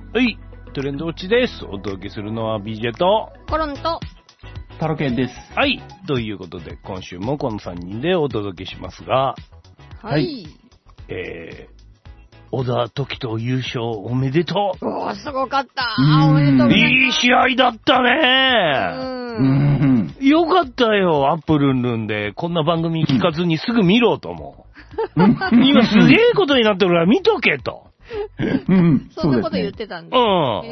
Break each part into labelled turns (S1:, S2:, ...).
S1: はい、トレンドウォッチです。お届けするのは BJ と
S2: コロンと
S3: タロケンです。
S1: はい、ということで今週もこの3人でお届けしますが、
S2: はい。
S1: 小田凱人優勝おめでとう。
S2: おー、すごかった。おめでとうございます。
S1: いい試合だったね。よかったよ、アップルンルンでこんな番組聞かずにすぐ見ろと思う。今すげえことになってるから見とけと。
S2: そんなこと言ってたんだ。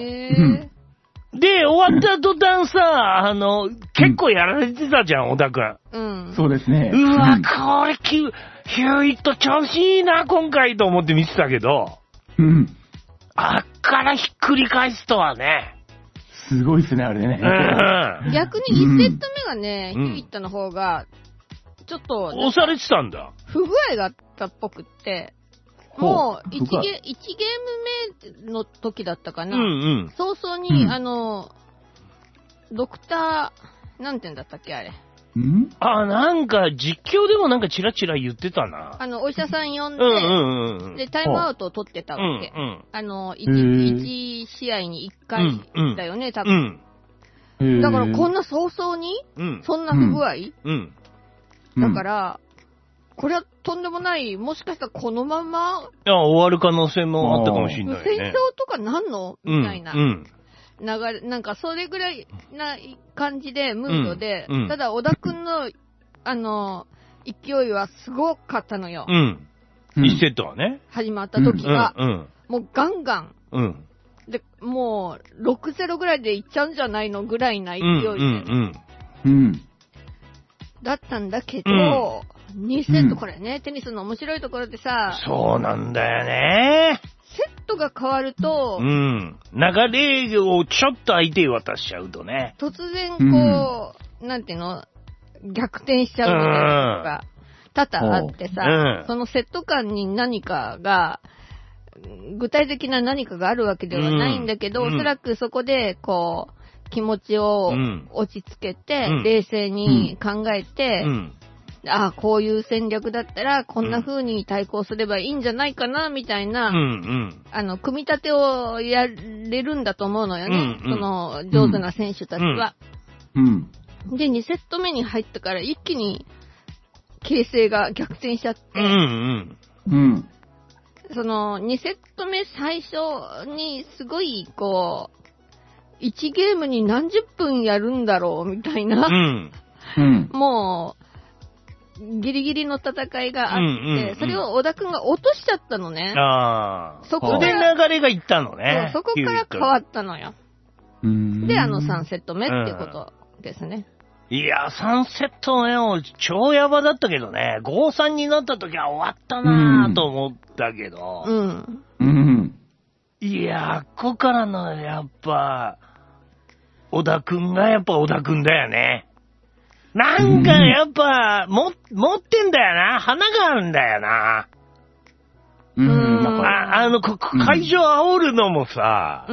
S1: で、終わった途端さ、結構やられてたじゃん、小田くん。
S3: そうですね。
S1: うわ、これ、ヒューイット調子いいな、今回と思って見てたけど、あっからひっくり返すとはね。
S3: すごいっすね、あれね。
S2: 逆に1セット目がね、ヒューイットの方が、ちょっと、
S1: 押されてたんだ。
S2: 不具合があったっぽくって、もう1ゲーム目の時だったかな。早々に、ドクター、なんて言うんだったっけ、あれ。
S1: なんか実況でもなんかチラチラ言ってたな。
S2: お医者さん呼んで、で、タイムアウトを取ってたわけ。1試合に1回だよね、多分。だからこんな早々に、そんな不具合だから、これはとんでもない、もしかしたらこのまま、
S1: 終わる可能性もあったかもしれないね。
S2: 戦争とかなんのみたいな。流れ、なんかそれぐらいな感じで、ムードで、ただ小田くんの、勢いはすごかったのよ。1セットはね。始まった時が、もうガンガン。で、もう、6-0ぐらいでいっちゃうんじゃないのぐらいな勢いで。だったんだけど、2セットこれね、テニスの面白いところでさ、
S1: そうなんだよね。
S2: セットが変わると、
S1: 流れをちょっと相手に渡しちゃうとね。
S2: 突然こう、なんていうの、逆転しちゃうみたいなのが多々あってさ、そのセット間に何かが、具体的な何かがあるわけではないんだけど、おそらくそこでこう、気持ちを落ち着けて、冷静に考えて、こういう戦略だったら、こんな風に対抗すればいいんじゃないかな、みたいな、組み立てをやれるんだと思うのよね。その、上手な選手たちは。で、2セット目に入ったから、一気に、形勢が逆転しちゃって、その、2セット目最初に、すごい、こう、1ゲームに何十分やるんだろう、みたいな。もう、ギリギリの戦いがあって、それを小田くんが落としちゃったのね。そこで
S1: 流れがいったのね。
S2: そこから変わったのよ。で、3セット目っていうことですね。
S1: いや、3セット目超ヤバだったけどね。5-3になった時は終わったなぁと思ったけど。いや、ここからのやっぱ、小田くんがやっぱ小田くんだよね。なんかやっぱ、持ってんだよな。花があるんだよな。会場煽るのもさ、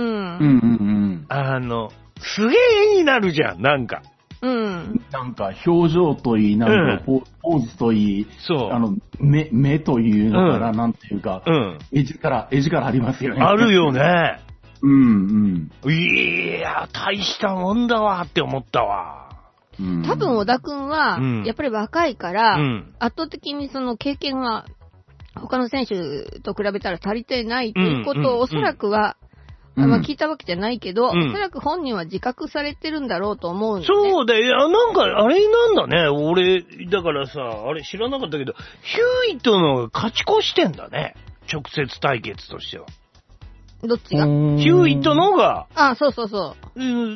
S1: すげえ絵になるじゃん、なんか。
S3: なんか表情といい、なんかポーズといい、目というのから、なんていうか、絵力ありますよね。
S1: あるよね。いや、大したもんだわって思ったわ。
S2: 多分小田くんは、やっぱり若いから、圧倒的にその経験が他の選手と比べたら足りてないということをおそらくは、聞いたわけじゃないけど、おそらく本人は自覚されてるんだろうと思うのね。
S1: そうだよ。なんかあれなんだね。俺、だからさ、あれ知らなかったけど、ヒューイットの勝ち越してんだね。直接対決としては。
S2: どっちが？
S1: ヒューイットの方が。
S2: そうそうそう。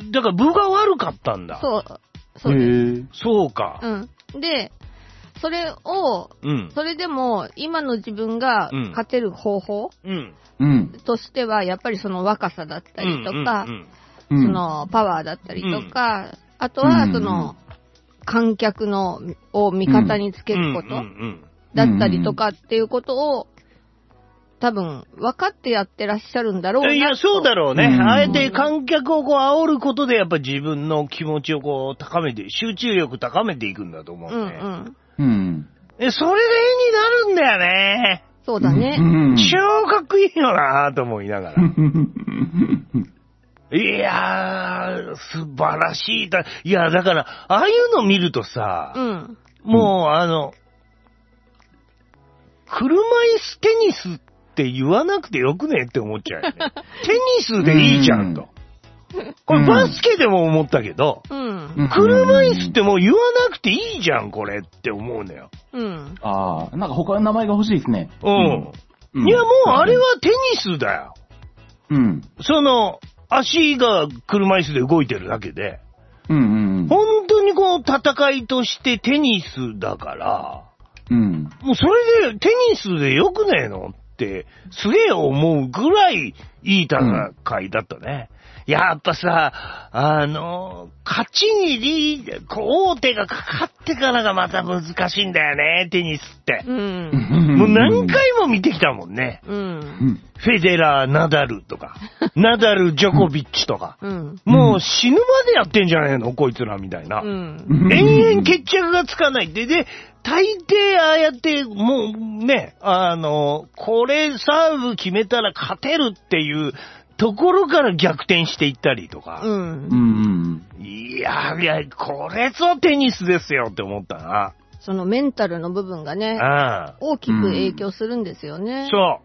S1: だから分が悪かったんだ。
S2: そうです。
S1: そうか。
S2: で、それを、それでも今の自分が勝てる方法、としては、やっぱりその若さだったりとか、そのパワーだったりとか、あとはその観客を味方につけることだったりとかっていうことを、多分分かってやってらっしゃるんだろうな。
S1: いや、そうだろうね。あえて観客をこう煽ることでやっぱ自分の気持ちをこう高めて、集中力高めていくんだと思うね。それで絵になるんだよね。
S2: そうだね。
S1: 超かっこいいよなと思いながら。いやー、素晴らしい。いや、だから、ああいうの見るとさ、もう車椅子テニスって言わなくてよくねって思っちゃうよね。テニスでいいじゃんと。これバスケでも思ったけど、車椅子ってもう言わなくていいじゃん、これって思うのよ。
S3: ああ、なんか他の名前が欲しいですね。
S1: いや、もうあれはテニスだよ。足が車椅子で動いてるだけで。本当にこう戦いとしてテニスだから、もうそれでテニスでよくねえのってすげえ思うぐらいいい戦いだったね。やっぱさ、勝ちに王手がかかってからがまた難しいんだよね、テニスって。もう何回も見てきたもんね。フェデラー、ナダルとか、ナダル、ジョコビッチとか。もう死ぬまでやってんじゃねえの、こいつらみたいな。延々決着がつかない。で、大抵ああやって、もうね、これサーブ決めたら勝てるっていう、ところから逆転していったりとか。いや、これぞテニスですよって思ったな。
S2: そのメンタルの部分がね、大きく影響するんですよね。
S1: そう。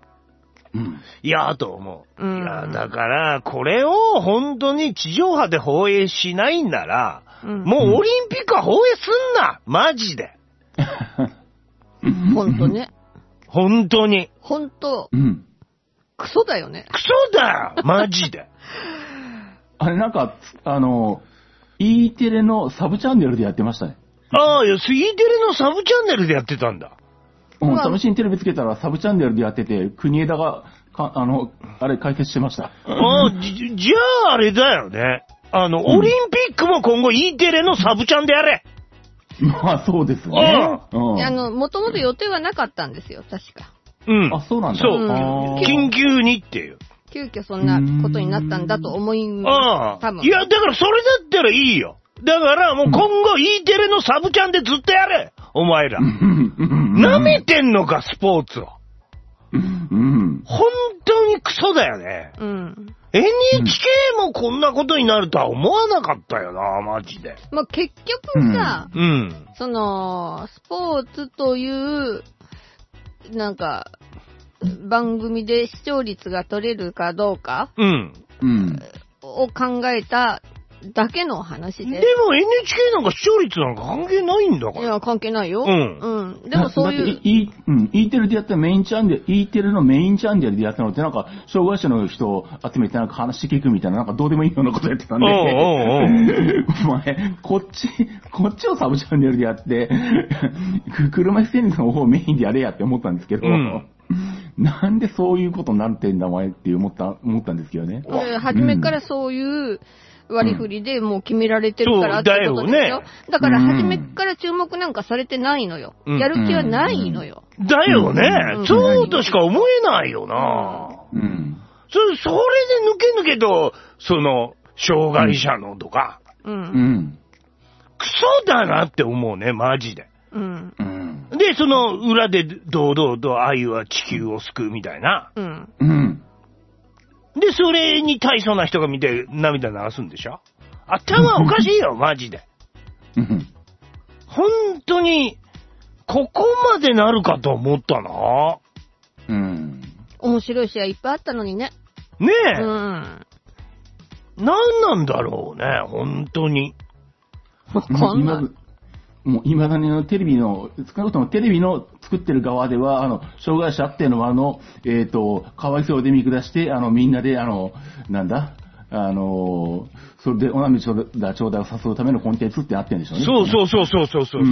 S1: いや、と思う。いや、だから、これを本当に地上波で放映しないんなら、もうオリンピックは放映すんなマジで。
S2: 本当ね。
S1: 本当に。
S2: 本当。クソだよね。
S1: クソだよマジで。
S3: あれなんか、E テレのサブチャンネルでやってましたね。
S1: ああ、いや、E テレのサブチャンネルでやってたんだ。
S3: 試しにテレビつけたらサブチャンネルでやってて、国枝が、あれ解説してました。
S1: じゃああれだよね。オリンピックも今後 E テレのサブチャンでやれ。
S3: まあそうですね。
S2: もともと予定はなかったんですよ、確か。
S3: あ、そうなんだ。
S1: そう。緊急にっていう。
S2: 急遽そんなことになったんだと思います。多分。
S1: いや、だからそれだったらいいよ。だからもう今後 E テレのサブチャンでずっとやれお前ら。舐めてんのか、スポーツを。本当にクソだよね。NHK もこんなことになるとは思わなかったよな、マジで。
S2: まあ、結局さ、スポーツという、なんか、番組で視聴率が取れるかどうかを考えただけの話で。
S1: でも NHK なんか視聴率なんか関係ないんだから。
S2: いや、関係ないよ。でもそういう。
S3: E テレでやったメインチャンネル、E テレのメインチャンネルでやったのってなんか、障害者の人を集めてなんか話聞くみたいな、なんかどうでもいいようなことやってたんで。こっちをサブチャンネルでやって、車椅子テニスの方をメインでやれやって思ったんですけど、なんでそういうことになってんだお前って思ったんですけどね。
S2: 初めからそういう割り振りでもう決められてるからってことでしょ。だから初めから注目なんかされてないのよ。やる気はないのよ。
S1: だよね。そうとしか思えないよな。それで抜けと、障害者のとか。クソだなって思うね、マジで。で、その裏で堂々と愛は地球を救うみたいな。で、それに大層な人が見て涙流すんでしょ？頭おかしいよ、マジで。本当に、ここまでなるかと思ったな。
S2: 面白い試合いっぱいあったのにね。
S1: ねえ。何なんだろうね、本当に。
S2: わかんない。
S3: もう未だにテレビの、少なくともテレビの作ってる側では、障害者っていうのはかわいそうで見下して、みんなで、なんだ、それで、おなみちょうだいを誘うためのコンテンツってあってんでしょうね。
S1: そう。
S3: そう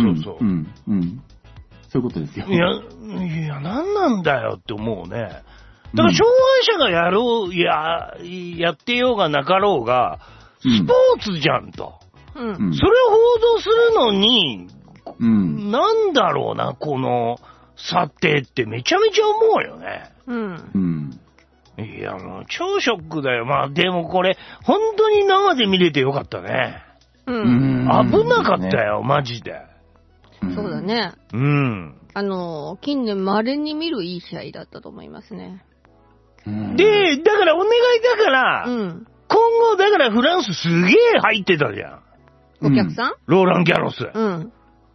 S3: いうことですよ。
S1: いや、なんなんだよって思うね。だから、障害者がやってようがなかろうが、スポーツじゃんと。それを報道するのに、なんだろうな、この査定ってめちゃめちゃ思うよね。いや、もう超ショックだよ。まあでもこれ、本当に生で見れてよかったね。危なかったよ、マジで。
S2: そうだね。 近年稀に見るいい試合だったと思いますね。
S1: で、だからお願いだから、今後だからフランスすげえ入ってたじゃ
S2: ん。お客さん？
S1: ローラン・ギャロス。全普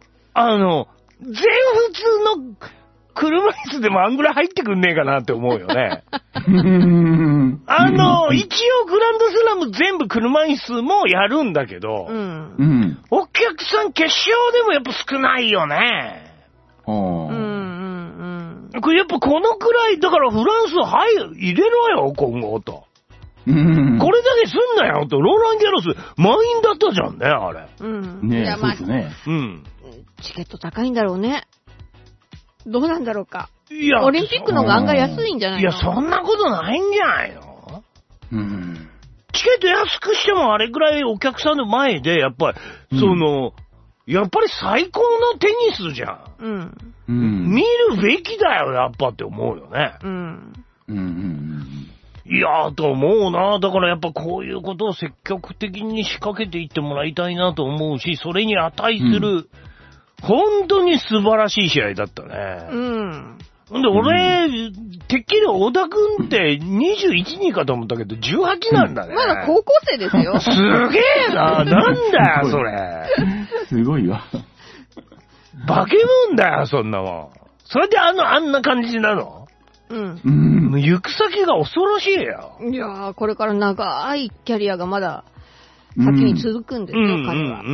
S1: 通の車椅子でもあんぐらい入ってくんねえかなって思うよね。一応グランドスラム全部車椅子もやるんだけど、お客さん決勝でもやっぱ少ないよね。これやっぱこのくらい、だからフランス入れろよ、今後と。これだけすんなよと、ローラン・ギャロス満員だったじゃんね、あれ。
S3: ねえ、そうですね。
S2: チケット高いんだろうね。どうなんだろうか。いや、オリンピックのが案外安いんじゃないの？
S1: いや、そんなことないんじゃないの？チケット安くしてもあれくらいお客さんの前で、やっぱり、やっぱり最高のテニスじゃん。見るべきだよ、やっぱって思うよね。いやーと思うな。だからやっぱこういうことを積極的に仕掛けていってもらいたいなと思うし、それに値する、本当に素晴らしい試合だったね。で、俺、てっきり小田くんって21人かと思ったけど、18なんだね。
S2: まだ高校生ですよ。
S1: すげえな。なんだよ、それ。
S3: すごいわ。
S1: 化け物だよ、そんなもん。それであんな感じなの？行く先が恐ろしいよ。
S2: いやー、これから長いキャリアがまだ先に続くんですよ、彼は。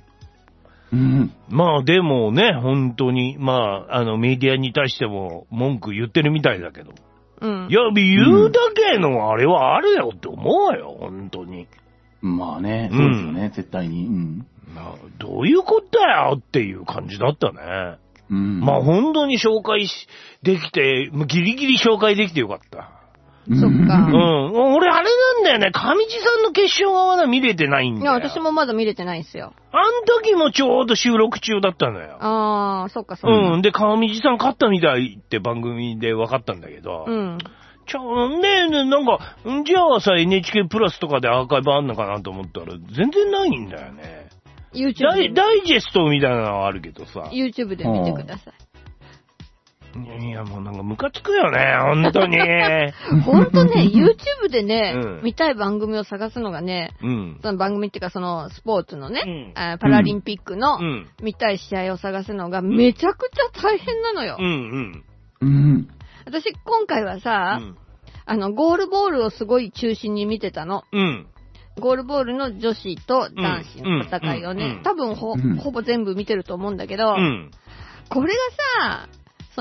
S1: まあでもね、本当に、まあ、メディアに対しても文句言ってるみたいだけど。いや、言うだけのあれはあるよって思うよ、本当に。
S3: まあね、そうですよね、絶対に。
S1: どういうことだよっていう感じだったね。まあ本当に紹介できて、ギリギリ紹介できてよかった。
S2: そっか。
S1: 俺あれなんだよね、上地さんの決勝がまだ見れてないんだよ。
S2: いや、私もまだ見れてないんですよ。
S1: あん時もちょうど収録中だったのよ。
S2: そっかそっか。
S1: で、上地さん勝ったみたいって番組で分かったんだけど。なんか、じゃあさ、NHK プラスとかでアーカイブあんのかなと思ったら、全然ないんだよね。
S2: YouTube
S1: ダイジェストみたいなのはあるけどさ。
S2: YouTube で見てください。
S1: いや、もうなんかムカつくよね、本当に。
S2: 本当ね、YouTube でね、見たい番組を探すのがね、その番組っていうかそのスポーツのね、パラリンピックの見たい試合を探すのがめちゃくちゃ大変なのよ。私今回はさ、ゴールボールをすごい中心に見てたの。ゴールボールの女子と男子の戦いをね、多分ほぼ全部見てると思うんだけど、これがさ、一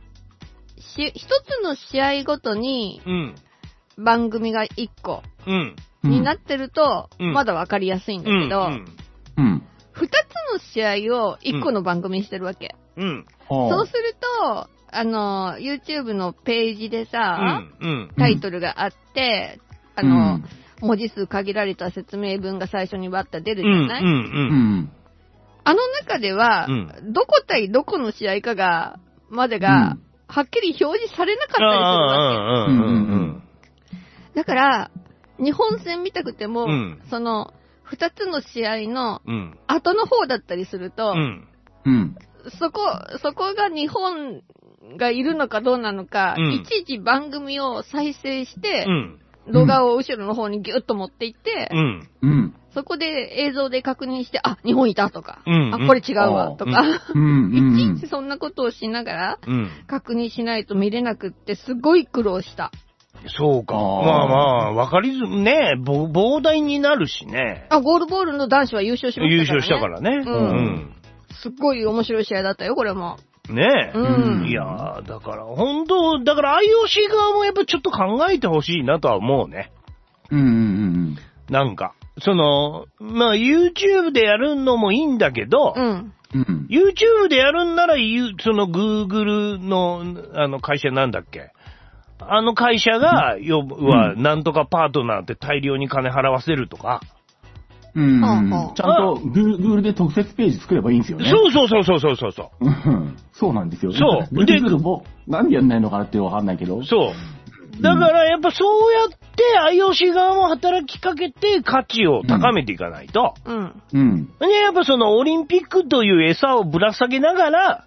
S2: つの試合ごとに、番組が1個になってると、まだわかりやすいんだけど、2つの試合を1個の番組にしてるわけ。そうすると、YouTube のページでさ、タイトルがあって、文字数限られた説明文が最初にバッと出るじゃない？あの中では、どこ対どこの試合かまでが、はっきり表示されなかったりするわけ。だから、日本戦見たくても、その、2つの試合の後の方だったりすると、そこが日本がいるのかどうなのか、いちいち番組を再生して、動画を後ろの方にギュッと持っていって、そこで映像で確認して、日本いたとか、これ違うわとか、いちいちそんなことをしながら、確認しないと見れなくって、すごい苦労した。
S1: そうか。わかりづね、膨大になるしね。
S2: ゴールボールの男子は優勝しましたからね。
S1: 優勝したからね。
S2: すっごい面白い試合だったよ、これも。
S1: ねえ。いやだから、本当だから IOC 側もやっぱちょっと考えてほしいなとは思うね。なんか、YouTube でやるのもいいんだけど、YouTube でやるんなら、Google の、会社なんだっけ？会社が、要は、なんとかパートナーって大量に金払わせるとか。
S3: ちゃんと Google で特設ページ作ればいいんですよね。
S1: そう。
S3: そうなんですよ。
S1: そう。
S3: Google もなんでやんないのかなってわかんないけど。
S1: そう。だからやっぱそうやって IOC 側も働きかけて価値を高めていかないと。やっぱそのオリンピックという餌をぶら下げながら、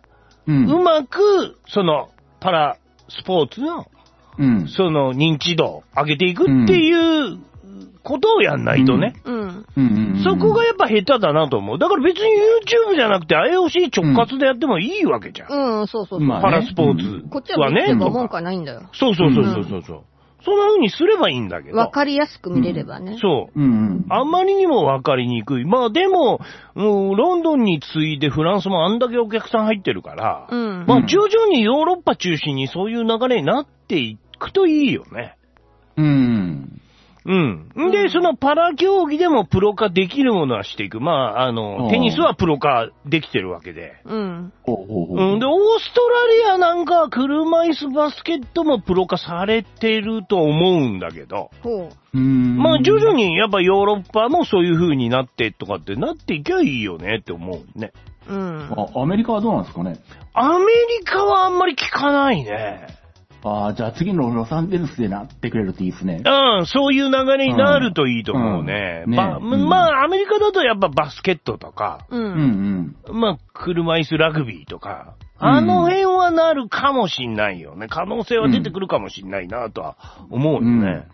S1: うまく、パラスポーツの、認知度を上げていくっていうことをやんないとね。そこがやっぱ下手だなと思う。だから別に YouTube じゃなくて IOC 直轄でやってもいいわけじゃん。
S2: そう。
S1: パラスポーツ
S2: こっちは見ても文句はないんだよ。
S1: そう。そんな風にすればいいんだけど。
S2: わかりやすく見れればね。
S1: そう。あんまりにもわかりにくい。まあでも、ロンドンに次いでフランスもあんだけお客さん入ってるから、まあ徐々にヨーロッパ中心にそういう流れになっていくといいよね。で、そのパラ競技でもプロ化できるものはしていく。まあ、テニスはプロ化できてるわけで。で、オーストラリアなんかは車椅子バスケットもプロ化されてると思うんだけど。まあ、徐々にやっぱヨーロッパもそういう風になってとかってなっていけばいいよねって思うね。
S3: アメリカはどうなんですかね？
S1: アメリカはあんまり聞かないね。
S3: じゃあ次のロサンゼルスでなってくれるといいですね。
S1: そういう流れになるといいと思うね。まあ、アメリカだとやっぱバスケットとか、まあ、車椅子ラグビーとか、あの辺はなるかもしんないよね。可能性は出てくるかもしんないなとは思うよね。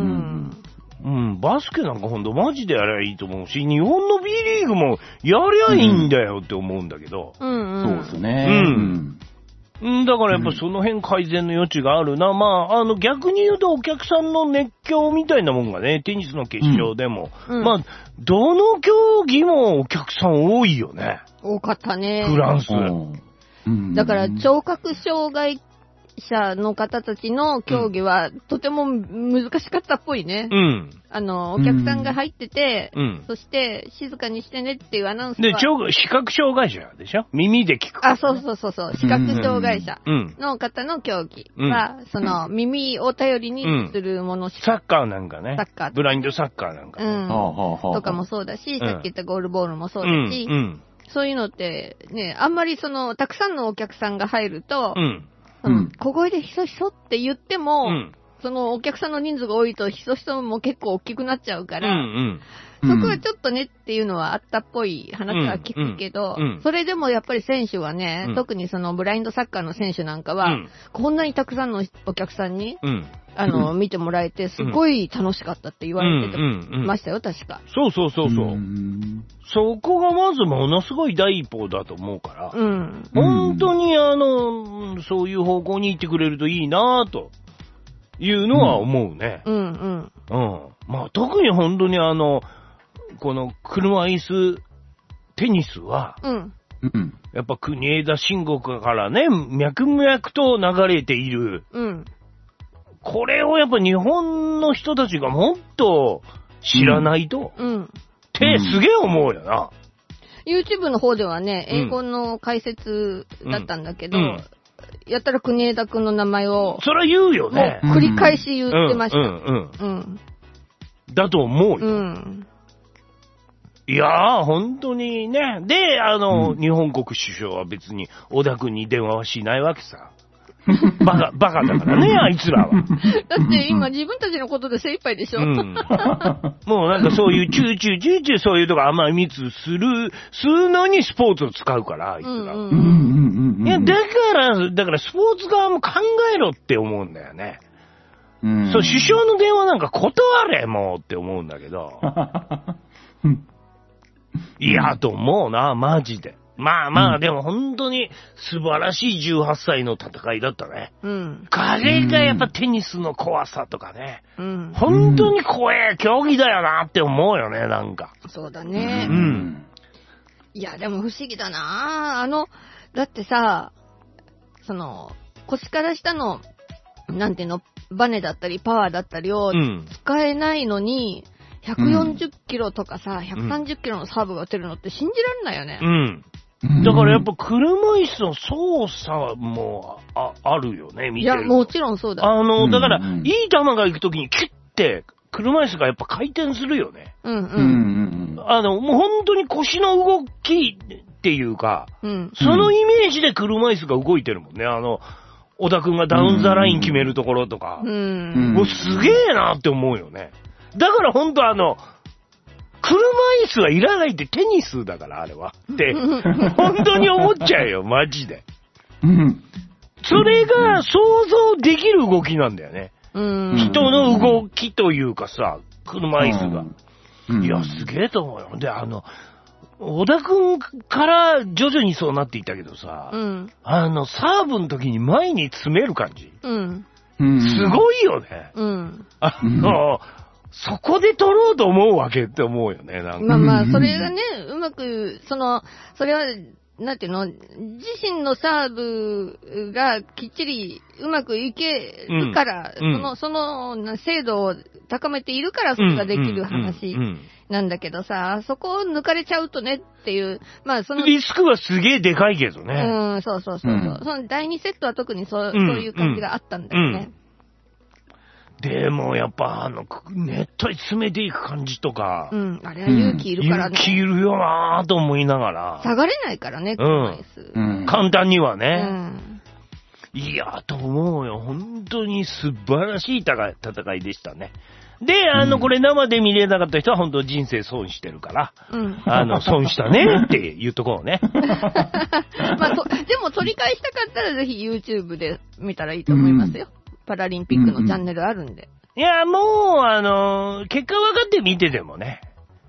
S1: バスケなんかほんとマジでやりゃいいと思うし、日本の B リーグもやりゃいいんだよって思うんだけど。
S3: そうですね。
S1: だからやっぱその辺改善の余地があるな。まあ、逆に言うとお客さんの熱狂みたいなもんがね、テニスの決勝でも、まあ、どの競技もお客さん多いよね。
S2: 多かったね。
S1: フランス。
S2: だから聴覚障害者の方たちの競技はとても難しかったっぽいね。お客さんが入ってて、そして静かにしてねっていうアナウンスは。
S1: で、視覚障害者でしょ？耳で聞く。
S2: そう。視覚障害者の方の競技は、耳を頼りにするものしか。
S1: サッカーなんかね。ブラインドサッカーなんかね。
S2: とかもそうだし、さっき言ったゴールボールもそうだし、そういうのってね、あんまりたくさんのお客さんが入ると、小声でひそひそって言っても、そのお客さんの人数が多いとひそひそも結構大きくなっちゃうから、そこはちょっとねっていうのはあったっぽい話は聞くけど、それでもやっぱり選手はね、特にブラインドサッカーの選手なんかは、こんなにたくさんのお客さんに、見てもらえて、すごい楽しかったって言われてましたよ、確か。
S1: そう。そこがまずものすごい第一歩だと思うから、本当にそういう方向に行ってくれるといいなぁというのは思うね。まあ特に本当にこの車椅子テニスは、やっぱ国枝慎吾からね、脈々と流れている。これをやっぱ日本の人たちがもっと知らないと、ってすげえ思うよな。
S2: YouTube の方ではね、英語の解説だったんだけど、やったら国枝くんの名前を。
S1: それは言うよね。
S2: 繰り返し言ってました。
S1: だと思うよ。いやー、本当にね。で、日本国首相は別に小田くんに電話はしないわけさ。バカだからね、あいつらは。
S2: だって今自分たちのことで精一杯でしょ。もう
S1: なんかそういうチューチューそういうとこ甘い蜜するのにスポーツを使うから、あいつら。いや、だからスポーツ側も考えろって思うんだよね。そう、首相の電話なんか断れ、もうって思うんだけど。いや、と思うな、マジで。まあ、でも本当に素晴らしい18歳の戦いだったね。彼がやっぱテニスの怖さとかね。本当に怖い競技だよなって思うよね、なんか。
S2: そうだね。いや、でも不思議だなだってさ、腰から下の、なんていうの、バネだったりパワーだったりを使えないのに、140キロとかさ、130キロのサーブが打てるのって信じられないよね。だからやっぱ車椅子の操作も あるよね、見てる。 いや、もちろんそうだ。
S1: だから、いい球が行くときにキュッて、車椅子がやっぱ回転するよね。もう本当に腰の動きっていうか、そのイメージで車椅子が動いてるもんね。小田くんがダウンザライン決めるところとか。もうすげえなって思うよね。だから本当車椅子はいらないってテニスだから、あれは。って、本当に思っちゃうよ、マジで。 それが想像できる動きなんだよね。人の動きというかさ、車椅子が。いや、すげえと思うよ。で、小田くんから徐々にそうなっていったけどさ、サーブの時に前に詰める感じ。すごいよね。そこで取ろうと思うわけって思うよね、なんか。
S2: まあ、それがね、うまく、それは、なんていうの、自身のサーブがきっちりうまくいけるから、その精度を高めているからそれができる話なんだけどさ、そこを抜かれちゃうとねっていう、まあ
S1: リスクはすげえでかいけどね。
S2: そう。その第2セットは特にそういう感じがあったんだよね。
S1: でもやっぱネットに詰めていく感じとか、
S2: あれは勇気いるからね。
S1: 勇気いるよなぁと思いながら。
S2: 下がれないからね、車椅子。
S1: 簡単にはね。いや、と思うよ。本当に素晴らしい戦いでしたね。で、これ生で見れなかった人は本当人生損してるから、損したねって言っとこうね。
S2: まあ、でも取り返したかったらぜひ YouTube で見たらいいと思いますよ。パラリンピックのチャンネルあるんで。
S1: いや、もう、結果分かって見ててもね。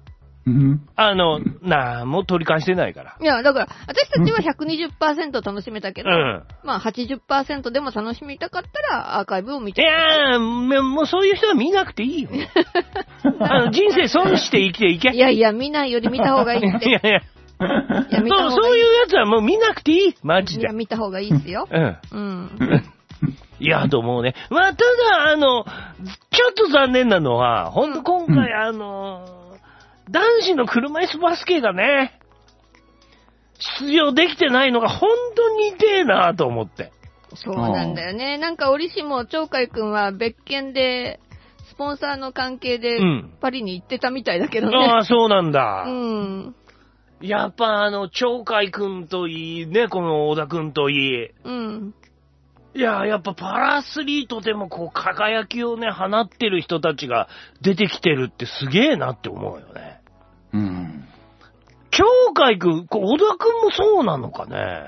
S1: もう取り返してないから。
S2: いや、だから、私たちは 120% 楽しめたけど、まあ 80% でも楽しみたかったらアーカイブを見てください。
S1: いや、もうそういう人は見なくていいよ。人生損して生きていけ。
S2: いや、見ないより見た方がいいって。いや、
S1: そういうやつはもう見なくていい。マジで。
S2: いや、見た方がいいっすよ。
S1: いや、と思うね。まあ、ただ、ちょっと残念なのは、ほんと今回、男子の車椅子バスケがね、出場できてないのが本当に痛えなと思って。
S2: そうなんだよね。なんか、折しも鳥海くんは別件で、スポンサーの関係で、パリに行ってたみたいだけどね。
S1: ああ、そうなんだ。やっぱ鳥海くんといい、ね、この小田くんといい。いや、やっぱパラアスリートでも輝きをね、放ってる人たちが出てきてるってすげえなって思うよね。鳥海くん、小田くんもそうなのかね。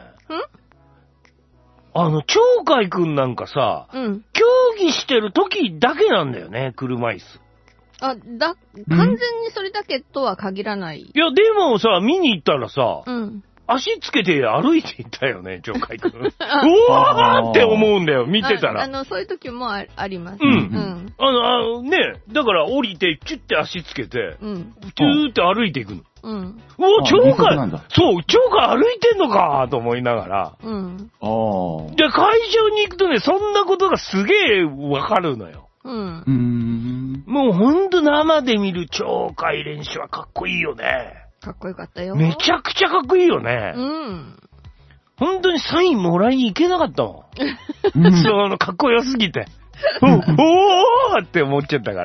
S1: 鳥海くんなんかさ、競技してる時だけなんだよね、車椅子。
S2: 完全にそれだけとは限らない。
S1: いや、でもさ、見に行ったらさ、足つけて歩いていったよね、鳥海くん。うわーって思うんだよ、見てたら。
S2: そういう時もあります。
S1: ね、だから降りて、チュッて足つけて、チューって歩いていくの。うわ、鳥海歩いてんのかと思いながら。で、会場に行くとね、そんなことがすげえわかるのよ。もうほんと生で見る鳥海練習はかっこいいよね。
S2: かっこよかったよ。
S1: めちゃくちゃかっこいいよね。本当にサインもらいに行けなかったもん。かっこよすぎて。おーって思っちゃったから。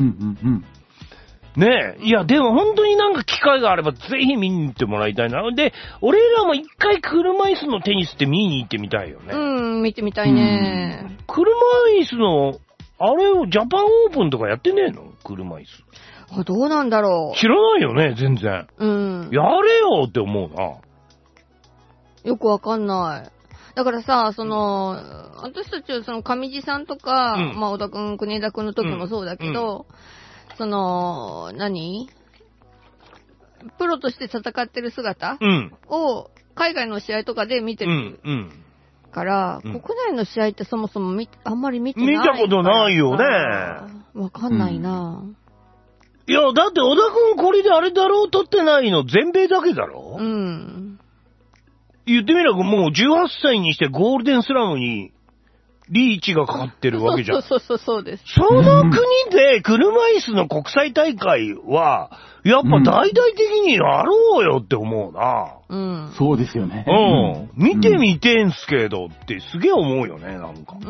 S1: ねえ。いや、でも本当になんか機会があればぜひ見に行ってもらいたいな。で、俺らも一回車椅子のテニスって見に行ってみたいよね。
S2: 見てみたいね。
S1: 車椅子の、あれをジャパンオープンとかやってねえの？車椅子。
S2: どうなんだろう。
S1: 知らないよね、全然。やれよって思うな。
S2: よくわかんない。だからさ、私たちは上地さんとか、まあ、小田くん、国枝くんの時もそうだけど、プロとして戦ってる姿を海外の試合とかで見てるから、国内の試合ってそもそもあんまり見てない。
S1: 見たことないよね。
S2: わかんないな。
S1: いや、だって小田くんこれであれだろう取ってないの全米だけだろ？言ってみればもう18歳にしてゴールデンスラムにリーチがかかってるわけじゃん。
S2: そうです。
S1: その国で車椅子の国際大会は、やっぱ大々的にやろうよって思うな。
S3: そうですよね。
S1: 見てみてんすけどってすげえ思うよね、なんか。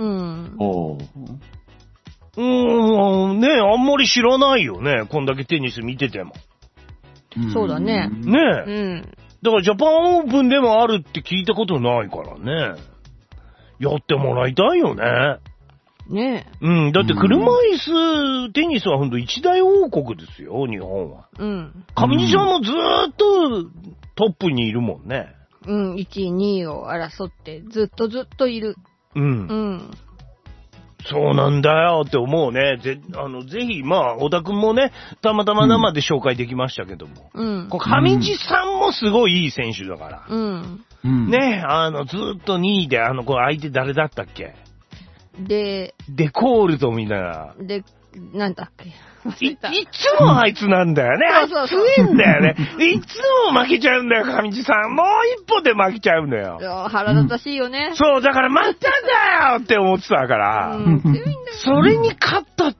S1: ねえ、あんまり知らないよね、こんだけテニス見てても。
S2: そうだね。
S1: ねえ。だからジャパンオープンでもあるって聞いたことないからね。やってもらいたいよね。
S2: ねえ。
S1: だって車椅子テニスはほんと一大王国ですよ、日本は。上地さんもずーっとトップにいるもんね。
S2: うん、1位、2位を争ってずっといる。
S1: うん。そうなんだよって思うね。ぜひ、まあ、小田くんもね、たまたま生で紹介できましたけども。上地さんもすごいいい選手だから。ね、ずっと2位で、これ相手誰だったっけ？デコールトみたいな。
S2: なんだっけ？
S1: いつもあいつなんだよね。強いんだよね。いつも負けちゃうんだよ、上地さん。もう一歩で負けちゃうんだよ。
S2: 腹立たしいよね。
S1: そう、だから負けたんだよって思ってたから。それに勝ったって、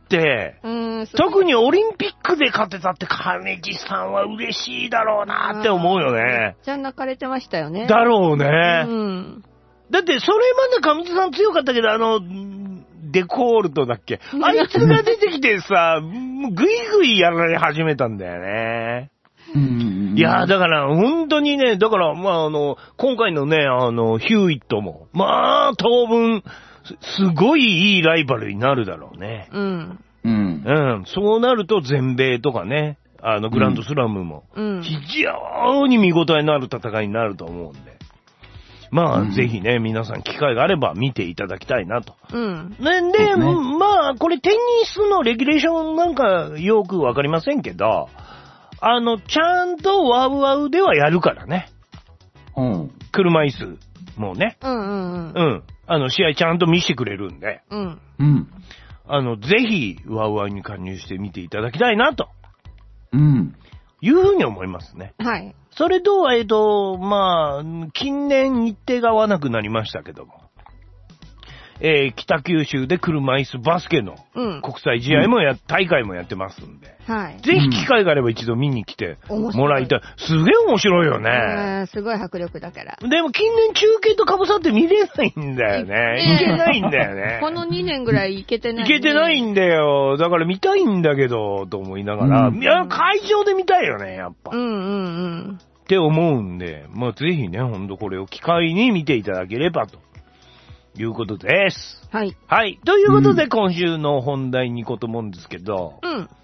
S1: 特にオリンピックで勝てたって上地さんは嬉しいだろうなって思うよね。
S2: めっちゃ泣かれてましたよね。
S1: だろうね。だってそれまで上地さん強かったけど、デコールトだっけ？あいつが出てきてさ、ぐいぐいやられ始めたんだよね。いやだから本当にね、だからまあ今回のね、ヒューイットも、まあ当分、すごいいいライバルになるだろうね。そうなると全米とかね、グランドスラムも、非常に見応えのある戦いになると思うんで。まあ、ぜひね、皆さん機会があれば見ていただきたいなと。で、まあ、これテニスのレギュレーションなんかよくわかりませんけど、ちゃんとワウワウではやるからね。車椅子もね。試合ちゃんと見せてくれるんで。ぜひ、ワウワウに加入して見ていただきたいなと。いうふうに思いますね。
S2: はい。
S1: それと、まあ、近年日程が合わなくなりましたけども、北九州で車椅子バスケの国際試合も大会もやってますんで、ぜひ機会があれば一度見に来てもらいたい。すげえ面白いよね。
S2: すごい迫力だから。
S1: でも近年中継と被さって見れないんだよね。いけないんだよね。
S2: この2年ぐらいいけてない。
S1: いけてないんだよ。だから見たいんだけど、と思いながら、いや、会場で見たいよね、やっぱ。って思うんで、まあぜひね、ほんとこれを機会に見ていただければと。いうことです。
S2: はい。
S1: はい。ということで、今週の本題に行こうと思うんですけど、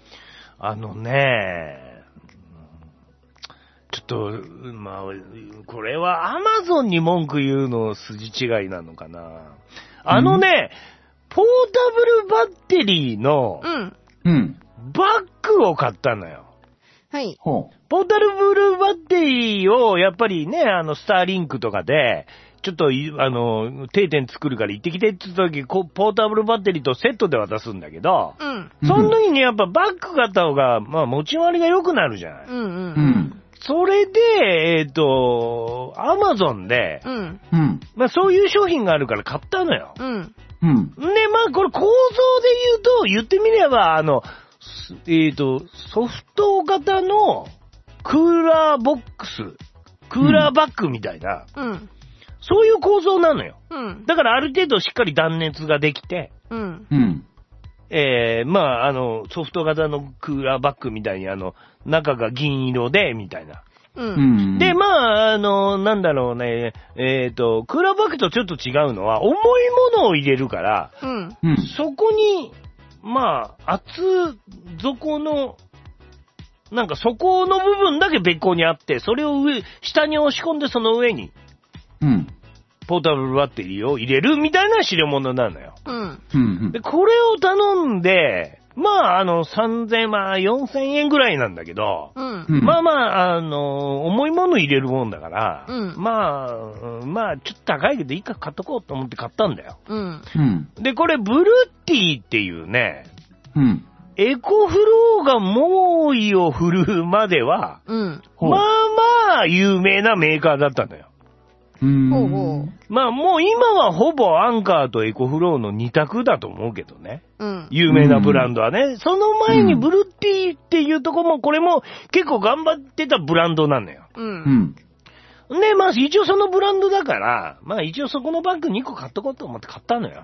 S1: ちょっと、まあ、これは Amazon に文句言うの筋違いなのかな。ポータブルバッテリーの、バッグを買ったのよ。
S2: はい。
S1: ポータブルバッテリーを、やっぱりね、スターリンクとかで、ちょっと、定点作るから行ってきてって言った時、ポータブルバッテリーとセットで渡すんだけど、その時にやっぱバッグ買った方が、まあ持ち回りが良くなるじゃない。それで、Amazon で、まあそういう商品があるから買ったのよ。で、まあこれ構造で言ってみれば、ソフト型のクーラーボックス、クーラーバッグみたいな、そういう構造なのよ。だからある程度しっかり断熱ができて、まあ、ソフト型のクーラーバッグみたいに中が銀色で、みたいな。で、まあ、なんだろうね、クーラーバッグとちょっと違うのは、重いものを入れるから、そこに、まあ、厚底の、なんか底の部分だけ別個にあって、それを下に押し込んでその上に、ポータブルバッテリーを入れるみたいな代物なのよ。で、これを頼んで、まあ、3000、まあ、4000円ぐらいなんだけど、まあまあ、重いもの入れるもんだから、まあ、ちょっと高いけどいいか買っとこうと思って買ったんだよ。で、これ、ブルッティっていうね、エコフローが猛威を振るうまでは、まあまあ、有名なメーカーだったんだよ。まあもう今はほぼアンカーとエコフローの2択だと思うけどね。有名なブランドはね。その前にブルッティっていうとこも、これも結構頑張ってたブランドなんだよ。で、まあ一応そのブランドだから、まあ一応そこのバッグ2個買っとこうと思って買ったのよ。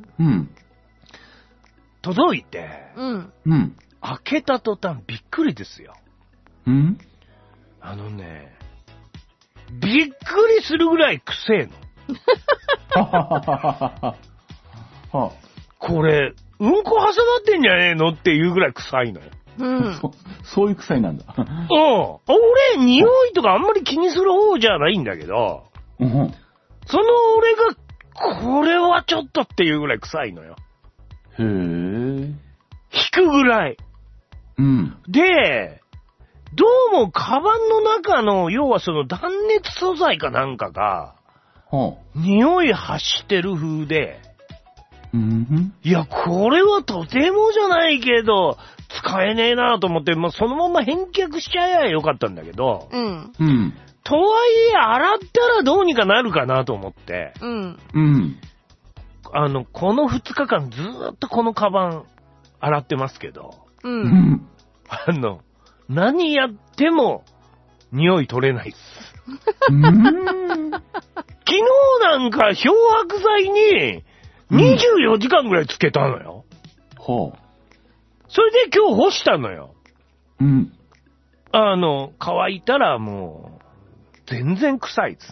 S1: 届いて、開けた途端びっくりですよ。びっくりするぐらい臭えの。これ、うんこ挟まってんじゃねえのっていうぐらい臭いのよ。
S3: そういう臭いなんだ。
S1: 俺、匂いとかあんまり気にする方じゃないんだけど、
S3: うん。
S1: その俺が、これはちょっとっていうぐらい臭いのよ。
S3: へぇ
S1: 引くぐらい。
S3: うん。
S1: で、どうもカバンの中の、要はその断熱素材かなんかが、
S3: はあ。
S1: 匂い発してる風で、いや、これはとてもじゃないけど、使えねえなと思って、まあ、そのまま返却しちゃえばよかったんだけど、
S2: うん。
S3: うん。
S1: とはいえ、洗ったらどうにかなるかなと思って、
S2: うん。
S3: うん。
S1: この2日間ずーっとこのカバン洗ってますけど、
S2: う。
S3: うんん。
S1: 何やっても匂い取れないっす。昨日なんか漂白剤に24時間ぐらいつけたのよ。
S3: はあ。
S1: それで今日干したのよ。
S3: うん。
S1: 乾いたらもう、全然臭いです。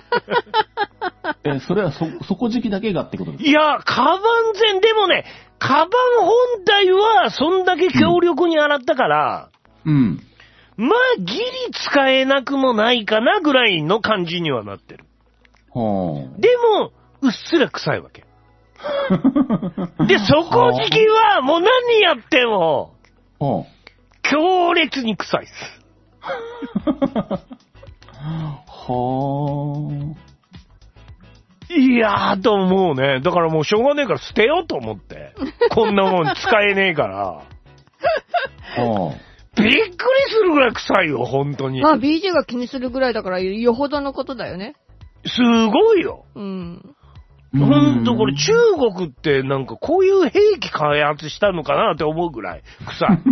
S3: それは底敷きだけがってことですか？
S1: いや、カバンでもね、カバン本体はそんだけ強力に洗ったから、
S3: うん。
S1: まあ、ギリ使えなくもないかなぐらいの感じにはなってる。
S3: はあ。
S1: でも、うっすら臭いわけ。で、底敷きはもう何やっても、
S3: は
S1: 強烈に臭いっす。
S3: はあ。
S1: いやーと思うね。だからもうしょうがねえから捨てようと思って。こんなもん使えねえから。
S3: はあ。
S1: びっくりするぐらい臭いよ、本当に。
S2: まあ、BJ が気にするぐらいだから、よほどのことだよね。
S1: すごいよ。
S2: うん。
S1: ほんとこれ中国ってなんかこういう兵器開発したのかなって思うぐらい臭い。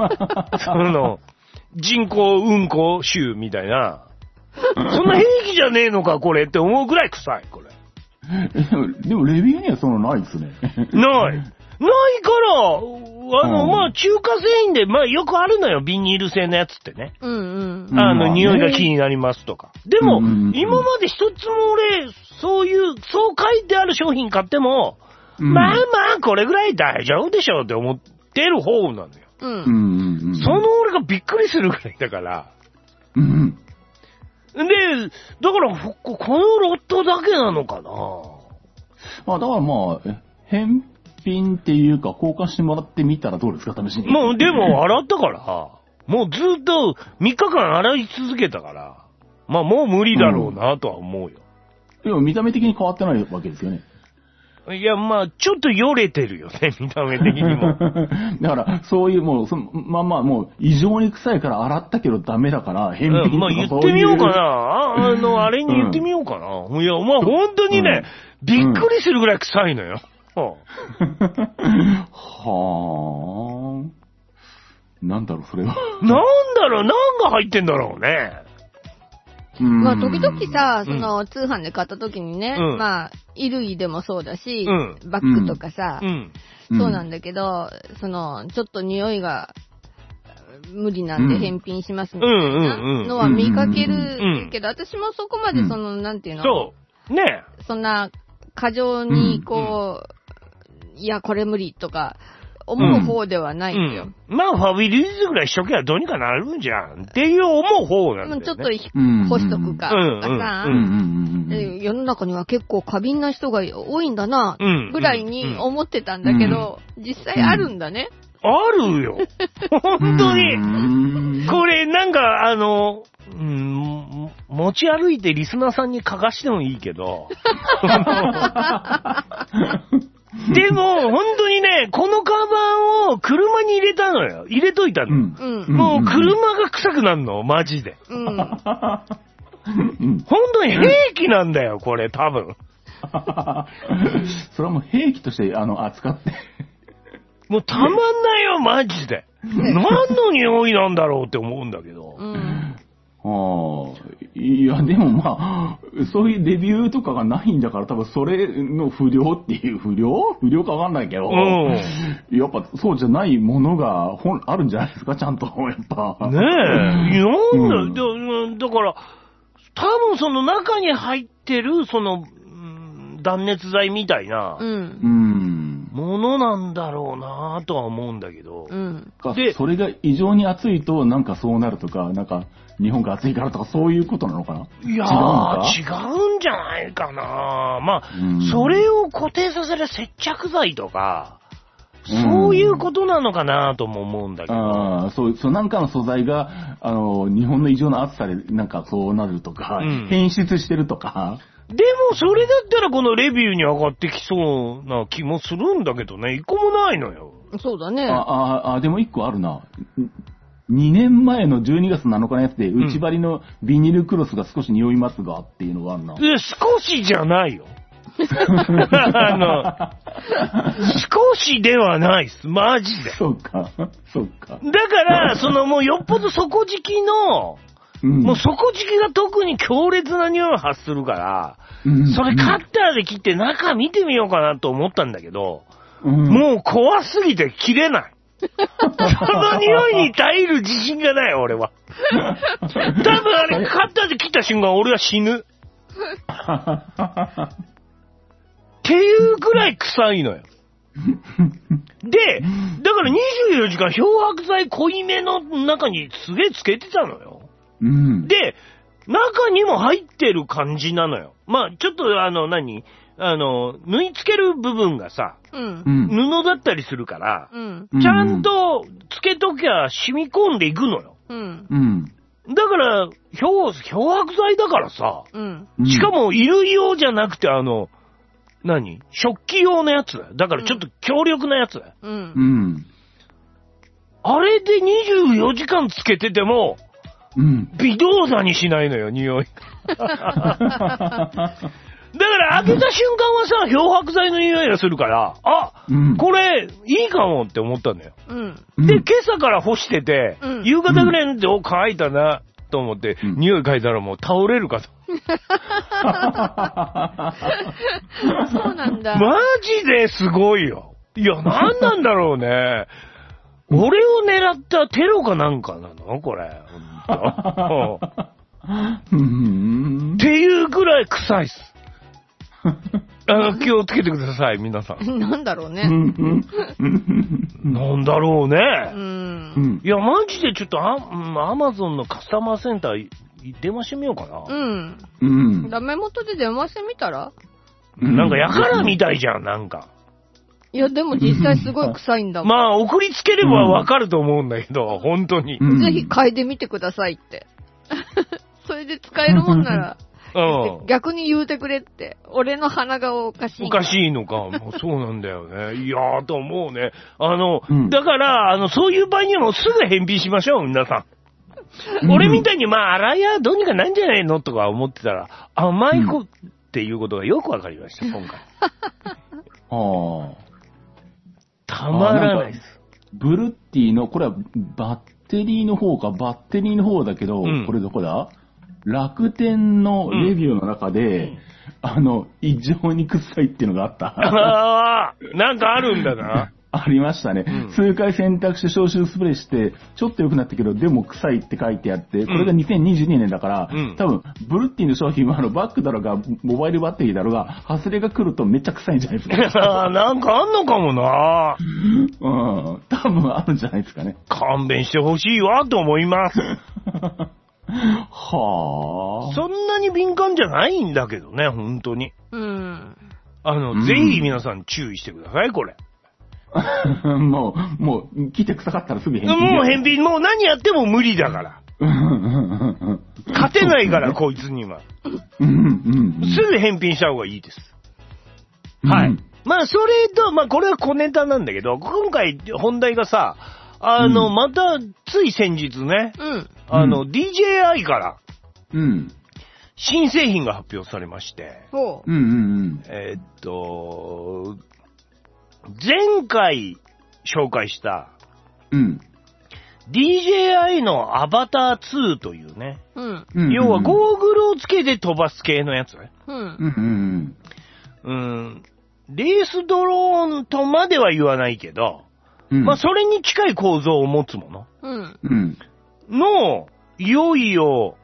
S1: 人工運行州みたいな。そんな兵器じゃねえのかこれって思うぐらい臭い、これ。
S3: でもレビューにはそのないですね。
S1: ない。ないから、まあ、中華製品で、まあ、よくあるのよ、ビニール製のやつってね。
S2: うんうん。
S1: 匂いが気になりますとか。でも、
S3: 今
S1: まで一つも俺、そう書いてある商品買っても、まあまあ、これぐらい大丈夫でしょうって思ってる方なのよ。
S2: うん。
S1: その俺がびっくりするぐらいだから。
S3: うん。
S1: で、だから、このロットだけなのかな。
S3: まあ、だからまあ、返品っていうか、交換してもらってみたらどうですか、試しに。
S1: もう、でも、洗ったから、もうずっと3日間洗い続けたから、まあもう無理だろうなとは思うよ。
S3: でも見た目的に変わってないわけですよね。
S1: いや、まあ、ちょっとよれてるよね、見た目的にも。
S3: だから、そういうもう、まあまあ、もう、異常に臭いから洗ったけどダメだから、返品とか
S1: まあ言ってみようかな。あれに言ってみようかな。いや、まあ本当にね、びっくりするぐらい臭いのよ。
S3: はあ。なんだろう、それは。
S1: なんだろう、何が入ってんだろうね。
S2: まあ、時々さ、通販で買った時にね、まあ、衣類でもそうだし、バッグとかさ、そうなんだけど、ちょっと匂いが無理なんで返品しますみたいなのは見かけるけど、私もそこまでなんていうの、
S1: そうね、
S2: そんな過剰にいや、これ無理とか、思う方ではないんだよ。
S1: まあ、ファビリーズぐらいしとけばどうにかなるんじゃんっていう思う方なんだよね。
S2: ちょっと干しとくか、とかさ、世の中には結構過敏な人が多いんだな、ぐらいに思ってたんだけど、実際あるんだね。
S1: あるよ。本当に。これ、なんか、持ち歩いてリスナーさんに書かしてもいいけど。でも、本当にね、このカバンを車に入れたのよ。入れといたの。もう車が臭くなるの、マジで。本当に兵器なんだよ、これ、多分。
S3: それはもう兵器として、扱って。
S1: もうたまんないよ、マジで。何の匂いなんだろうって思うんだけど。
S3: いや、でもまあ、そういうレビューとかがないんだから、多分それの不良っていう不良かわかんないけど、やっぱそうじゃないものがあるんじゃないですか、ちゃんと、やっぱ。
S1: ねえ、なんだよ、だから、多分その中に入ってる、断熱材みたいな、 ものなんだろうなとは思うんだけど。
S3: で、それが異常に暑いとなんかそうなるとか、なんか日本が暑いからとかそういうことなのかな？
S1: いやー、違うんじゃないかな。まあ、それを固定させる接着剤とか、そういうことなのかなとも思うんだけど。
S3: そう、なんかの素材が、日本の異常な暑さでなんかそうなるとか、変質してるとか。
S1: でも、それだったらこのレビューに上がってきそうな気もするんだけどね。一個もないのよ。
S2: そうだね。
S3: でも一個あるな。2年前の12月7日のやつで、内張りのビニールクロスが少し匂いますがっていうのがあるな。
S1: 少しじゃないよ。少しではないっす。マジで。
S3: そうか。そうか。
S1: だから、もうよっぽど底敷きの、もう底敷きが特に強烈な匂いを発するから、それカッターで切って中見てみようかなと思ったんだけど、もう怖すぎて切れない。その匂いに耐える自信がない、俺は。多分あれ、カッターで切った瞬間俺は死ぬ。っていうくらい臭いのよ。で、だから24時間漂白剤濃いめの中にすげえつけてたのよ。で、中にも入ってる感じなのよ。まあ、ちょっと縫い付ける部分がさ、布だったりするから、ちゃんとつけときゃ染み込んでいくのよ。だから、漂白剤だからさ、しかも衣類用じゃなくて食器用のやつだよ。だからちょっと強力なやつだよ。あれで24時間つけてても、微動だにしないのよ、匂い。だから開けた瞬間はさ、漂白剤の匂いがするから、これ、いいかもって思ったんだよ。で、今朝から干してて、夕方ぐらいに乾いたな、と思って、匂い嗅いだらもう倒れるかと。
S2: そうなんだ。
S1: マジですごいよ。いや、なんなんだろうね。俺を狙ったテロかなんかなのこれ。っていうぐらい臭いっす。気をつけてください、皆さん。
S2: なんだろうね。
S1: なんだろうね。いや、マジでちょっとアマゾンのカスタマーセンター電話してみようかな。
S2: ダメ元で電話してみたら？
S1: なんかやからみたいじゃん、なんか。
S2: いや、でも実際すごい臭いんだもん。
S1: まあ、送りつければわかると思うんだけど、本当に。
S2: ぜひ嗅いでみてくださいって。それで使えるもんなら、逆に言うてくれって。俺の鼻がおかしい。
S1: おかしいのか。もうそうなんだよね。いやーと思うね。だから、そういう場合にはもうすぐ返品しましょう、皆さん。俺みたいに、洗いやどうにかなんじゃないのとか思ってたら、甘い子っていうことがよくわかりました、今回。たまらないです。
S3: ブルッティの、これはバッテリーの方だけど、これどこだ？楽天のレビューの中で、異常に臭いっていうのがあった。
S1: なんかあるんだな。
S3: ありましたね。数回洗濯して消臭スプレーして、ちょっと良くなったけど、でも臭いって書いてあって、これが2022年だから、多分、ブルッティの商品はバッグだろうが、モバイルバッテリーだろうが、外れが来るとめっちゃ臭いんじゃないですか。
S1: なんかあんのかもな。
S3: 多分あるんじゃないですかね。
S1: 勘弁してほしいわと思います。
S3: はあ。
S1: そんなに敏感じゃないんだけどね、本当に。ぜひ皆さん注意してください、これ。
S3: もう、来て臭かったらすぐ返品。
S1: もう返品、もう何やっても無理だから。勝てないから、こいつには。すぐ返品した方がいいです。はい。それと、これは小ネタなんだけど、今回本題がさ、また、つい先日ね、DJI から、新製品が発表されまして、前回紹介した、DJI のアバター2というね、要はゴーグルをつけて飛ばす系のやつね。レースドローンとまでは言わないけど、それに近い構造を持つもの。の、いよいよ、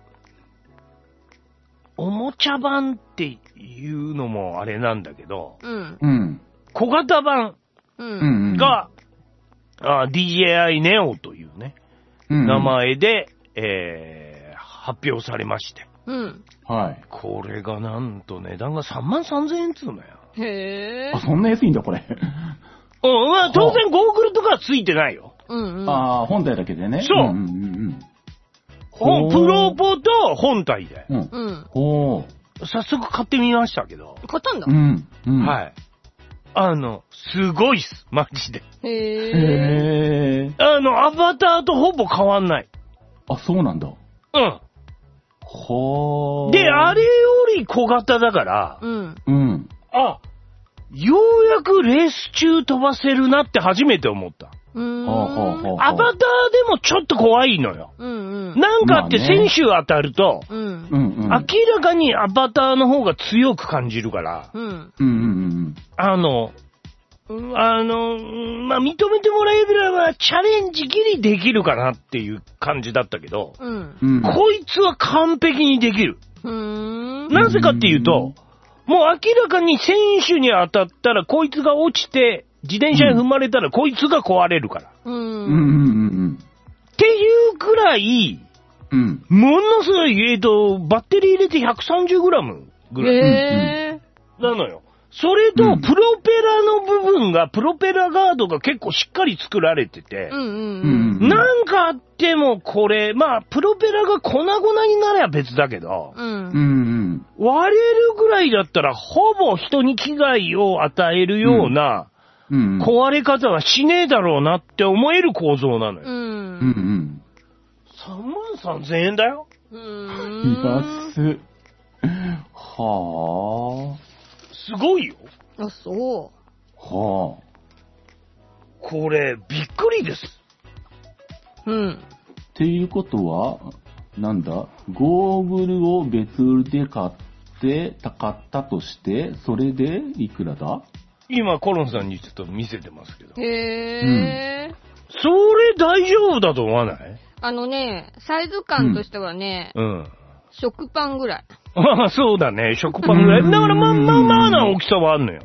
S1: おもちゃ版っていうのもあれなんだけど、小型版、 が、DJI Neo というね、名前で、発表されまして。
S3: はい。
S1: これがなんと値段が33,000円っつうのよ。
S2: へぇー。
S3: あ、そんな安いんだ、これ。
S1: まあ当然ゴーグルとかはついてないよ。
S3: 本体だけでね。
S1: そう。プロポと本体で。早速買ってみましたけど。
S2: 買ったんだ。
S1: はい。すごいっす。マジで。
S3: へぇー。
S1: アバターとほぼ変わんない。
S3: あ、そうなんだ。
S1: で、あれより小型だから、ようやくレース中飛ばせるなって初めて思った。アバターでもちょっと怖いのよ。なんかって選手当たると、明らかにアバターの方が強く感じるから、まあ、認めてもらえれば、チャレンジギリできるかなっていう感じだったけど、こいつは完璧にできる。なぜかっていうと、もう明らかに選手に当たったら、こいつが落ちて、自転車に踏まれたら、こいつが壊れるから。っていうくらい、ものすごい、バッテリー入れて130gぐらい。なのよ。それと、プロペラの部分が、プロペラガードが結構しっかり作られてて、なんかあってもこれ、まあ、プロペラが粉々になれば別だけど、割れるぐらいだったら、ほぼ人に危害を与えるような、壊れ方はしねえだろうなって思える構造なのよ。33,000円だよ。
S3: 安。はあ。
S1: すごいよ。
S2: あ、そう。
S3: はあ。
S1: これ、びっくりです。
S3: っていうことは、なんだ、ゴーグルを別売りで買ったとして、それでいくらだ？
S1: 今、コロンさんにちょっと見せてますけど。
S2: へー。
S1: それ大丈夫だと思わない？
S2: サイズ感としてはね、食パンぐらい。
S1: ああ、そうだね。食パンぐらい。だからまあな大きさはあんのよ。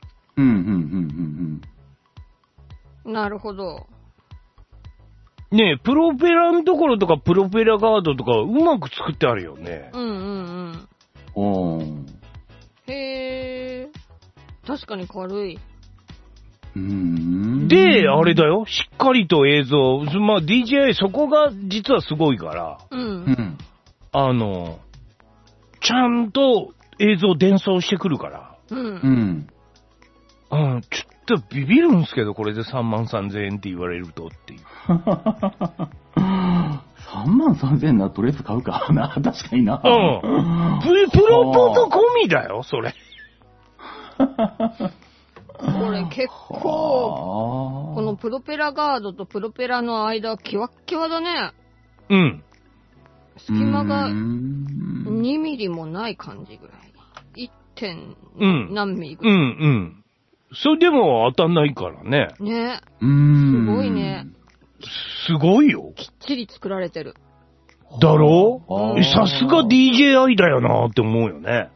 S2: なるほど。
S1: ねえ、プロペラのところとかプロペラガードとかうまく作ってあるよね。
S2: へー。確かに軽い。
S1: で、あれだよ。しっかりと映像。まあ DJI そこが実はすごいから。ちゃんと映像伝送してくるから。ちょっとビビるんすけど、これで33,000円って言われるとっていう。
S3: 33,000円ならとりあえず買うかな。確かにな。
S1: プロポと込みだよ、それ。
S2: これ結構、このプロペラガードとプロペラの間はキワッキワだね。隙間が2ミリもない感じぐらい。1. 何ミリぐらい。
S1: それでも当たんないからね。
S2: ね。すごいね。
S1: すごいよ。
S2: きっちり作られてる。
S1: だろ？さすが DJI だよなって思うよね。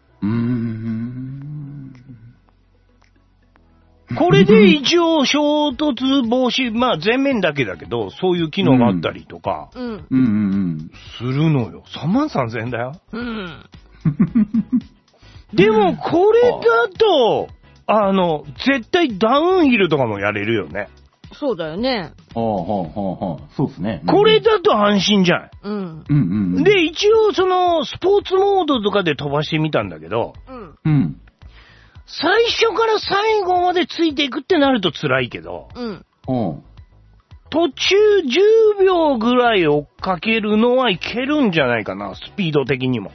S1: これで一応衝突防止、まあ前面だけだけど、そういう機能があったりとか、するのよ。33,000円だよ。でもこれだと、絶対ダウンヒルとかもやれるよね。
S2: そうだよね。
S3: そうですね。
S1: これだと安心じゃん。で、一応その、スポーツモードとかで飛ばしてみたんだけど、最初から最後までついていくってなると辛いけど、途中10秒ぐらい追っかけるのはいけるんじゃないかな、スピード的にも。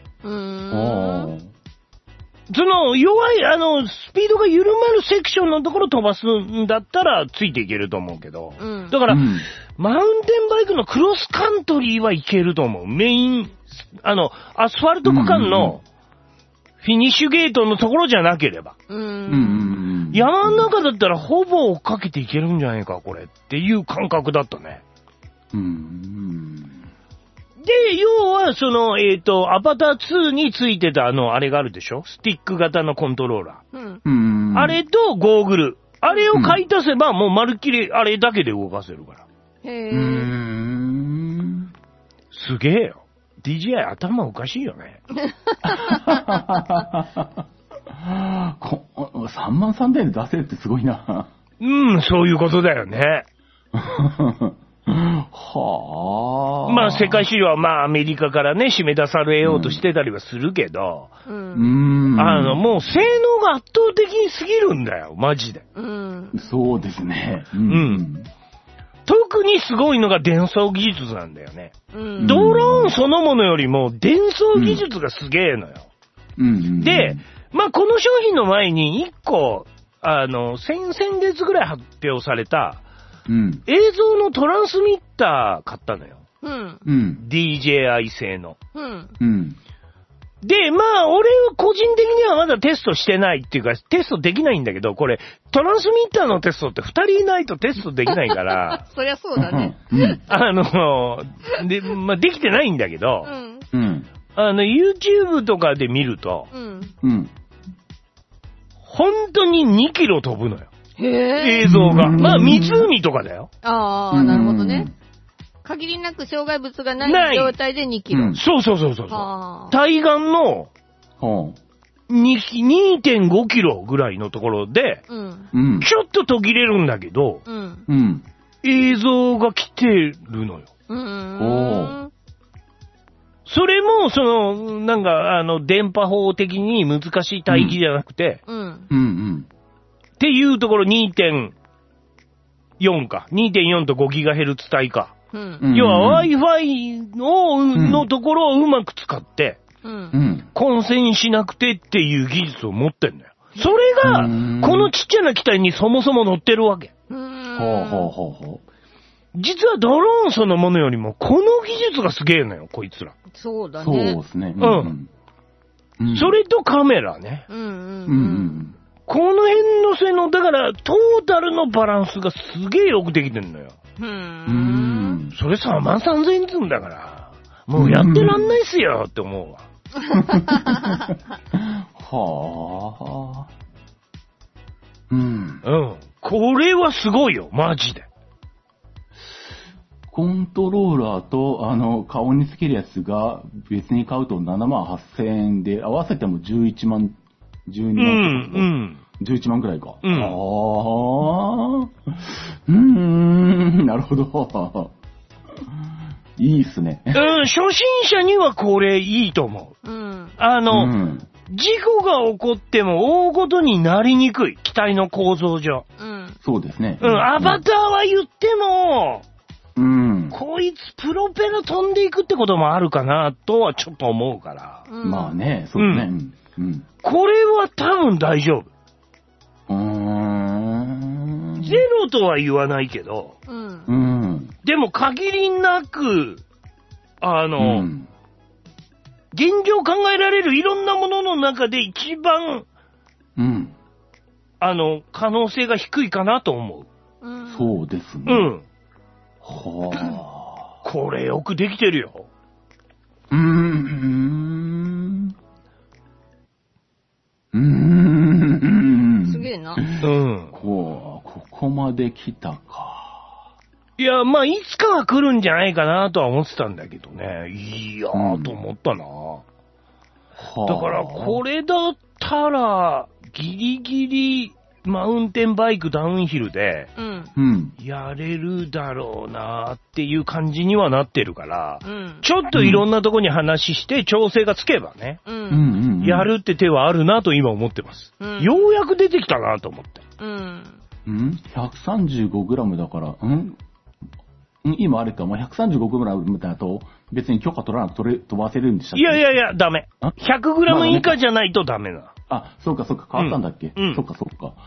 S1: その、弱い、スピードが緩まるセクションのところ飛ばすんだったらついていけると思うけど、だから、マウンテンバイクのクロスカントリーはいけると思う。メイン、アスファルト区間のフィニッシュゲートのところじゃなければ。山の中だったらほぼ追っかけていけるんじゃないか、これ。っていう感覚だったね。で、要は、その、アバター2についてたあれがあるでしょ？スティック型のコントローラー。あれとゴーグルあれを買い足せば、もうまるっきりあれだけで動かせるから。
S2: へー。
S1: すげえよ。DJI 頭おかしいよね。
S3: 33,000円で出せるってすごいな。
S1: そういうことだよね。
S3: はあ。
S1: まあ世界市場はまあアメリカからね、締め出されようとしてたりはするけど、もう性能が圧倒的に過ぎるんだよ、マジで。
S3: そうですね。
S1: 特にすごいのが伝送技術なんだよね。ドローンそのものよりも伝送技術がすげえのよ。で、まあこの商品の前に1個、先々月ぐらい発表された、映像のトランスミッター買ったのよ。DJI 製の。で、まあ、俺は個人的にはまだテストしてないっていうか、テストできないんだけど、これ、トランスミッターのテストって2人いないとテストできないから、
S2: そりゃそうだね。
S1: で、まあ、できてないんだけど、YouTube とかで見ると、本当に2キロ飛ぶのよ。映像が。まあ、湖とかだよ。
S2: ああ、なるほどね。限りなく障害物がない状態で2キロ。
S1: そう。対岸の 2.5 キロぐらいのところで、ちょっと途切れるんだけど、映像が来てるのよ。それも、なんか、電波法的に難しい帯域じゃなくて、っていうところ 2.4 か。2.4 と 5GHz 帯か。要は Wi-Fi のところをうまく使って、混線しなくてっていう技術を持ってんだよ。それが、このちっちゃな機体にそもそも乗ってるわけ。実はドローンそのものよりも、この技術がすげえのよ、こいつら。
S2: そうだね。
S3: そうですね。
S1: それとカメラね。この辺の性能、だからトータルのバランスがすげえよくできてんのよ。それ33,000円ずんだから、もうやってらんないっすよって思うわ。
S3: はあ。
S1: これはすごいよ、マジで。
S3: コントローラーと、顔につけるやつが別に買うと78,000円で、合わせても11万、12万とか、11万くらいか。なるほど。いいっすね。
S1: 初心者にはこれいいと思う。事故が起こっても大ごとになりにくい。機体の構造上。
S3: そうですね。
S1: アバターは言っても、こいつプロペラ飛んでいくってこともあるかなとはちょっと思うから。
S3: まあね、そうですね。
S1: これは多分大丈夫。ゼロとは言わないけど、でも限りなく、現状考えられるいろんなものの中で一番、可能性が低いかなと思う。
S3: そうですね。
S1: これよくできてるよ。
S2: すげえな。
S3: ここまで来たか。
S1: いや、まあ、いつかは来るんじゃないかなとは思ってたんだけどね。いやーと思ったな。だから、これだったら、ギリギリ、マウンテンバイクダウンヒルで、やれるだろうなっていう感じにはなってるから、ちょっといろんなとこに話して調整がつけばね、やるって手はあるなと今思ってます。ようやく出てきたなと思って。
S3: 135g だから、今あれか、135g だと別に許可取らなく飛ばせるんでしたっけ？
S1: いや、ダメ。100g 以下じゃないとダメだ。
S3: そうか、変わったんだっけ？そうか。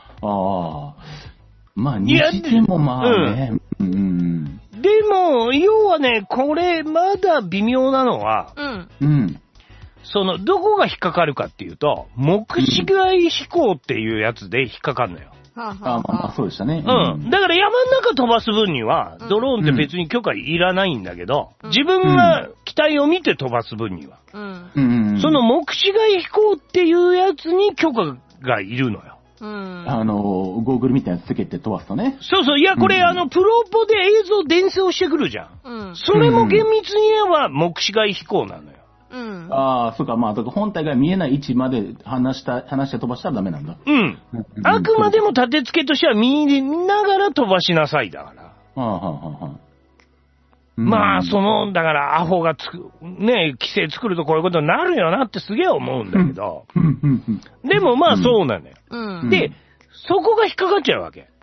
S3: まあ、にしてもまあね。
S1: でも、要はね、これまだ微妙なのは、どこが引っかかるかっていうと、目視外飛行っていうやつで引っかかるのよ。
S3: まあそうでしたね。
S1: だから山の中飛ばす分には、ドローンって別に許可いらないんだけど、自分が機体を見て飛ばす分には、その目視外飛行っていうやつに許可がいるのよ。
S2: うん。
S3: ゴーグルみたいなやつつけて飛ばすとね。
S1: そうそう。いや、これ、プロポで映像伝送してくるじゃん。
S2: うん。
S1: それも厳密に言えば目視外飛行なのよ。
S2: うん。
S3: ああ、そうか、まあ、本体が見えない位置まで離して飛ばしたらダメなんだ。
S1: うん。あくまでも立て付けとしては見ながら飛ばしなさいだから。
S3: はあ、はあはあ、
S1: まあ、だから、アホが規制作るとこういうことになるよなってすげえ思うんだけど。でもまあ、そうなのよ。
S2: うん。
S1: で、そこが引っかかっちゃうわけ。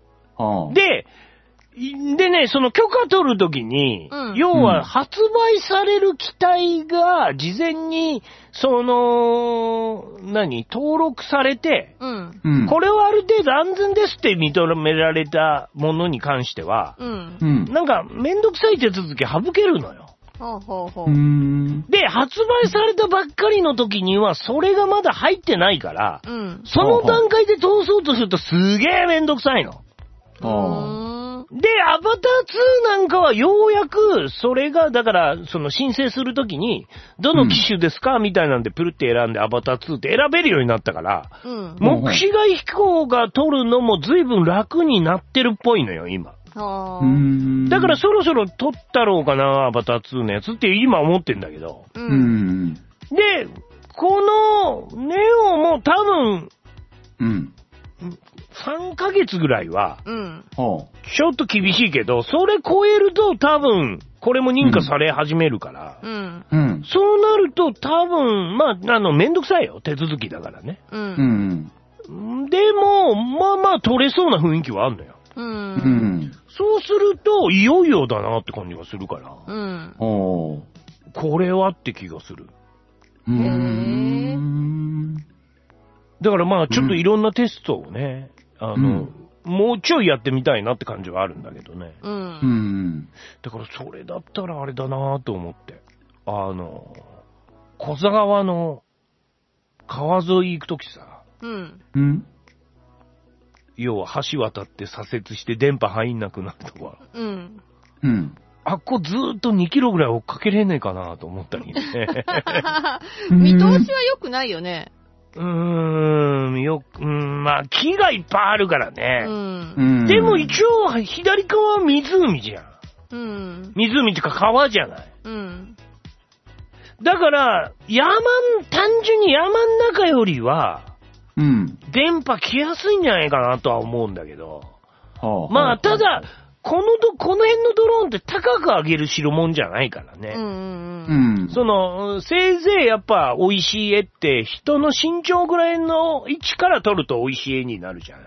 S1: でね、その許可取るときに、要は発売される機体が事前に、登録されて、これはある程度安全ですって認められたものに関しては、なんかめんどくさい手続き省けるのよ。で、発売されたばっかりの時には、それがまだ入ってないから、その段階で通そうとするとすげえめんどくさいの。で、アバター2なんかはようやく、それが、だから、申請するときに、どの機種ですかみたいなんで、プルって選んでアバター2って選べるようになったから、目視外飛行が取るのも随分楽になってるっぽいのよ、今。だからそろそろ取ったろうかな、アバター2のやつって今思ってんだけど。で、この、ネオも多分、3ヶ月ぐらいは、ちょっと厳しいけど、それ超えると多分、これも認可され始めるから、そうなると多分、まあ、めんどくさいよ、手続きだからね。でも、まあまあ取れそうな雰囲気はあるのよ。そうすると、いよいよだなって感じがするから、これはって気がする。だからまあ、ちょっといろんなテストをね、もうちょいやってみたいなって感じはあるんだけどね。だからそれだったらあれだなと思って。小座川の川沿い行くときさ、要は橋渡って左折して電波入んなくなるとこ。あっこずーっと2キロぐらい追っかけれねえかなと思ったりね。
S2: 見通しは良くないよね。
S1: まあ、木がいっぱいあるからね。でも一応、左側は湖じゃん。湖っていうか川じゃない。だから、単純に山ん中よりは、電波来やすいんじゃないかなとは思うんだけど。まあ、ただ、この辺のドローンって高く上げる代物じゃないからね。せいぜいやっぱ美味しい絵って人の身長ぐらいの位置から撮ると美味しい絵になるじゃない。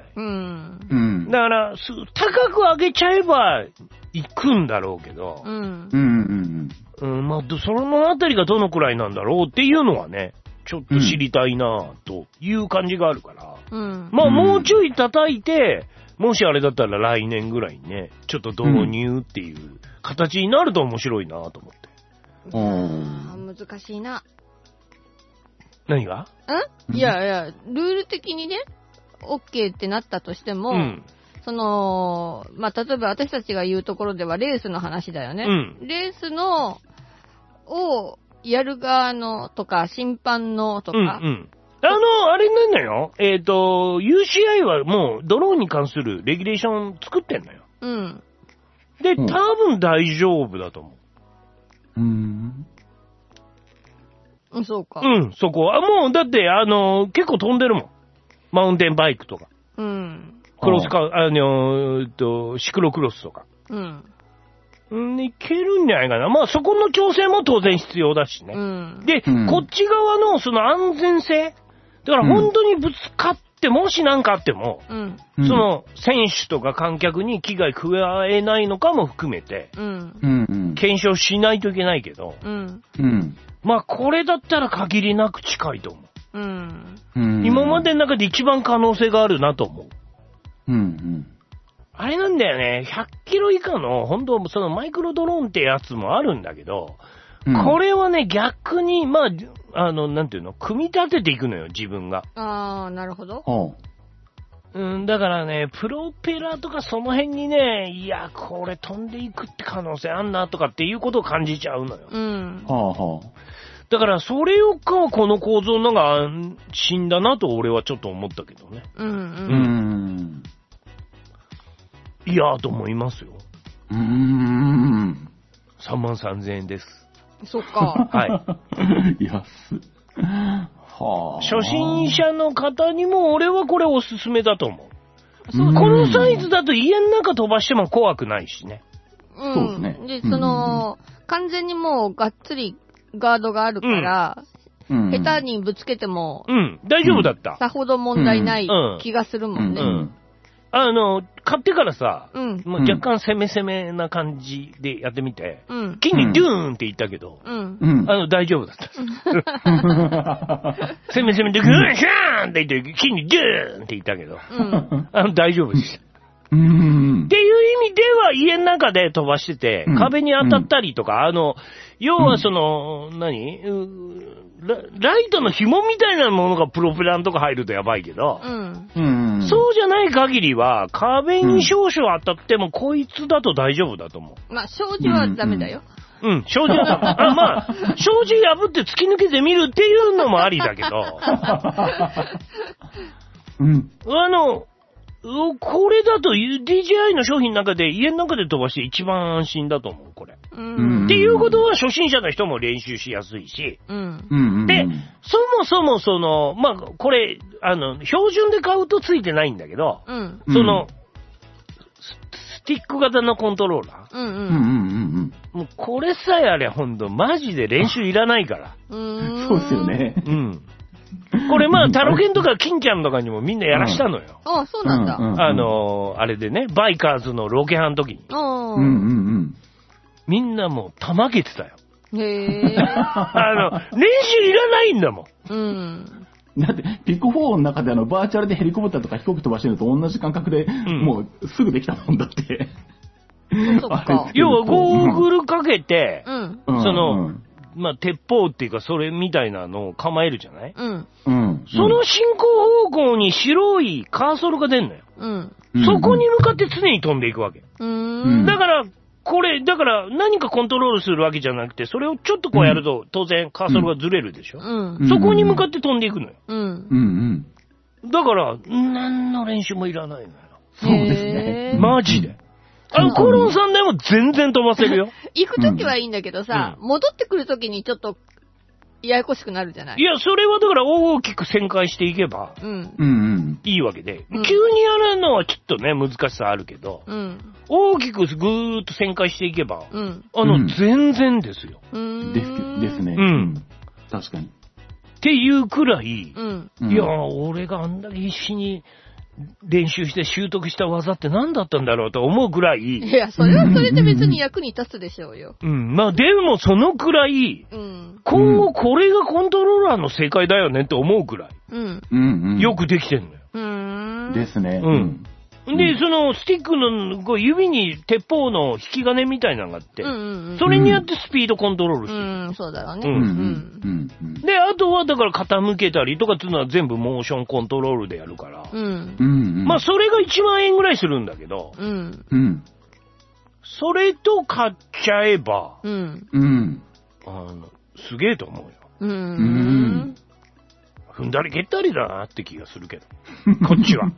S1: だから、高く上げちゃえば行くんだろうけど、まあ、そのあたりがどのくらいなんだろうっていうのはね、ちょっと知りたいなという感じがあるから、まあもうちょい叩いて、もしあれだったら来年ぐらいにね、ちょっと導入っていう形になると面白いなと思って。
S2: 難しいな。
S1: 何が？
S2: いやいや、ルール的にね、OK ってなったとしても、まあ、例えば私たちが言うところではレースの話だよね。レースをやる側のとか、審判のとか、
S1: あれなんだよ。UCI はもうドローンに関するレギュレーション作ってんのよ。で、多分大丈夫だと思う。
S2: そうか。
S1: そこは。もう、だって、結構飛んでるもん。マウンテンバイクとか。クロスシクロクロスとか。いけるんじゃないかな。まあ、そこの調整も当然必要だしね。で、こっち側のその安全性。だから本当にぶつかってもし何かあっても、選手とか観客に危害加えないのかも含めて、検証しないといけないけど、まあこれだったら限りなく近いと思う。今までの中で一番可能性があるなと思う。あれなんだよね、100キロ以下の、本当そのマイクロドローンってやつもあるんだけど、これはね、逆に、まあ、なんていうの、組み立てていくのよ、自分が。
S2: なるほど。
S1: だからね、プロペラとかその辺にね、いや、これ飛んでいくって可能性あんなとかっていうことを感じちゃうのよ。 だからそれよりかはこの構造のが安心だなと俺はちょっと思ったけどね。いやーと思いますよ。33,000円です。
S2: そっか。
S1: はい。
S3: 安っ。はあ。
S1: 初心者の方にも俺はこれおすすめだと思う。このサイズだと家の中飛ばしても怖くないしね。
S3: そうですね。
S2: で、完全にもうがっつりガードがあるから、下手にぶつけても、
S1: 大丈夫だった。
S2: さほど問題ない気がするもんね。
S1: 買ってからさ、若干攻めな感じでやってみて、木にドゥーンって言ったけど、大丈夫だった。攻めでグーシャーンって言って、木にドゥーンって言ったけど、大丈夫でした。っていう意味では家の中で飛ばしてて、壁に当たったりとか、要はライトの紐みたいなものがプロペランとか入るとやばいけど、そうじゃない限りは、壁に少々当たってもこいつだと大丈夫だと思う。
S2: まあ、障子はダメだよ。
S1: 障子は、まあ、障子破って突き抜けてみるっていうのもありだけど、これだと DJI の商品の中で家の中で飛ばして一番安心だと思う、これ。っていうことは初心者の人も練習しやすいし、で、そもそもまあ、これ、標準で買うとついてないんだけど、スティック型のコントローラー。もうこれさえあれほんとマジで練習いらないから。
S3: そうですよね。
S1: これまあ、タロケンとか金ちゃんとかにもみんなやらしたのよ。
S2: あ、そうなんだ。
S1: あれでね、バイカーズのロケハンの時に。みんなもうたまげてたよ。
S2: へぇ
S1: 練習いらないんだもん。
S3: だって、ピック4の中でバーチャルでヘリコプターとか飛行機飛ばしてるのと同じ感覚で、もうすぐできたもんだって。
S1: 要はゴーグルかけて、まあ、鉄砲っていうか、それみたいなのを構えるじゃない？その進行方向に白いカーソルが出んのよ。そこに向かって常に飛んでいくわけ。だから、だから何かコントロールするわけじゃなくて、それをちょっとこうやると、当然カーソルがずれるでしょ。そこに向かって飛んでいくのよ。だから、何の練習もいらないのよ。
S3: そうですね。
S1: マジで。コロンさんでも全然飛ばせるよ。
S2: 行くときはいいんだけどさ、戻ってくるときにちょっと、ややこしくなるじゃない？
S1: いや、それはだから大きく旋回していけば、いいわけで、急にやるのはちょっとね、難しさあるけど、大きくぐーっと旋回していけば、全然ですよ。
S3: ですね。確かに。
S1: っていうくらい、いや、俺があんだけ必死に、練習して習得した技って何だったんだろうと思うくらい。
S2: いや、それはそれで別に役に立つでしょうよ。
S1: まあでもそのくらい、今後これがコントローラーの正解だよねって思うくらい。よくできてんのよ。
S3: ですね。
S1: で、そのスティックのこう指に鉄砲の引き金みたいなのがあって、それによってスピードコントロールする。
S2: そうだろうね。
S1: で、あとはだから傾けたりとかっていうのは全部モーションコントロールでやるから。まあそれが1万円ぐらいするんだけど、それと買っちゃえば、すげえと思うよ。踏んだり蹴ったりだなって気がするけど。こっちは。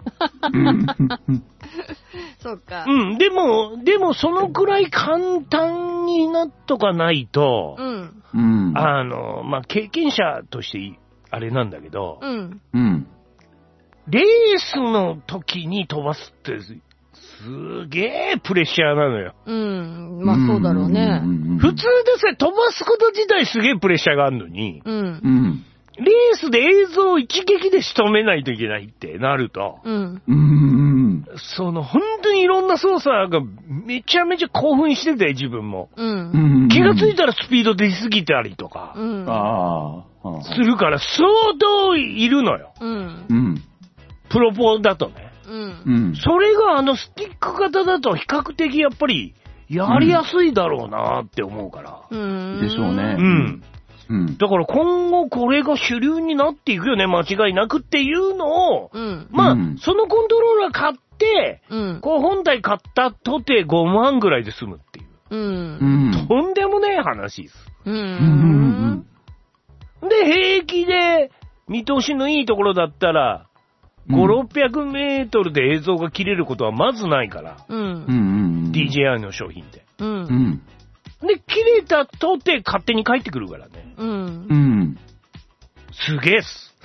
S2: そうか。
S1: でもそのくらい簡単になっとかないと、まあ、経験者としてあれなんだけど、レースの時に飛ばすってすげえプレッシャーなのよ。
S2: まあそうだろうね。
S1: 普通でさ、飛ばすこと自体すげえプレッシャーがあるのに、レースで映像を一撃で仕留めないといけないってなると、本当にいろんな操作がめちゃめちゃ興奮してて、自分も。気がついたらスピード出すぎたりとか、するから相当いるのよ。プロポだとね。それがスティック型だと比較的やっぱりやりやすいだろうなって思うから。
S3: でしょうね。
S1: だから今後これが主流になっていくよね、間違いなくっていうのを、まあ、そのコントローラー買って、こう本体買ったとて5万ぐらいで済むっていう。とんでもねえ話です。 で、平気で、見通しのいいところだったら、5、600メートルで映像が切れることはまずないから。DJI の商品って。で、切れたとて勝手に帰ってくるからね。すげえっす。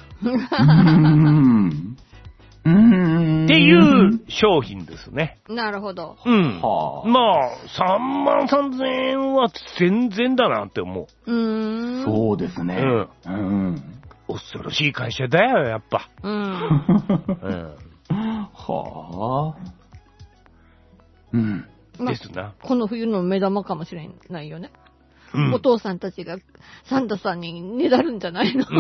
S1: っていう商品ですね。
S2: なるほど。
S1: まあ、33,000円は全然だなって思う。
S3: そうですね。
S1: 恐ろしい会社だよ、やっぱ。ですな。
S2: この冬の目玉かもしれないよね。お父さんたちがサンタさんにねだるんじゃないの？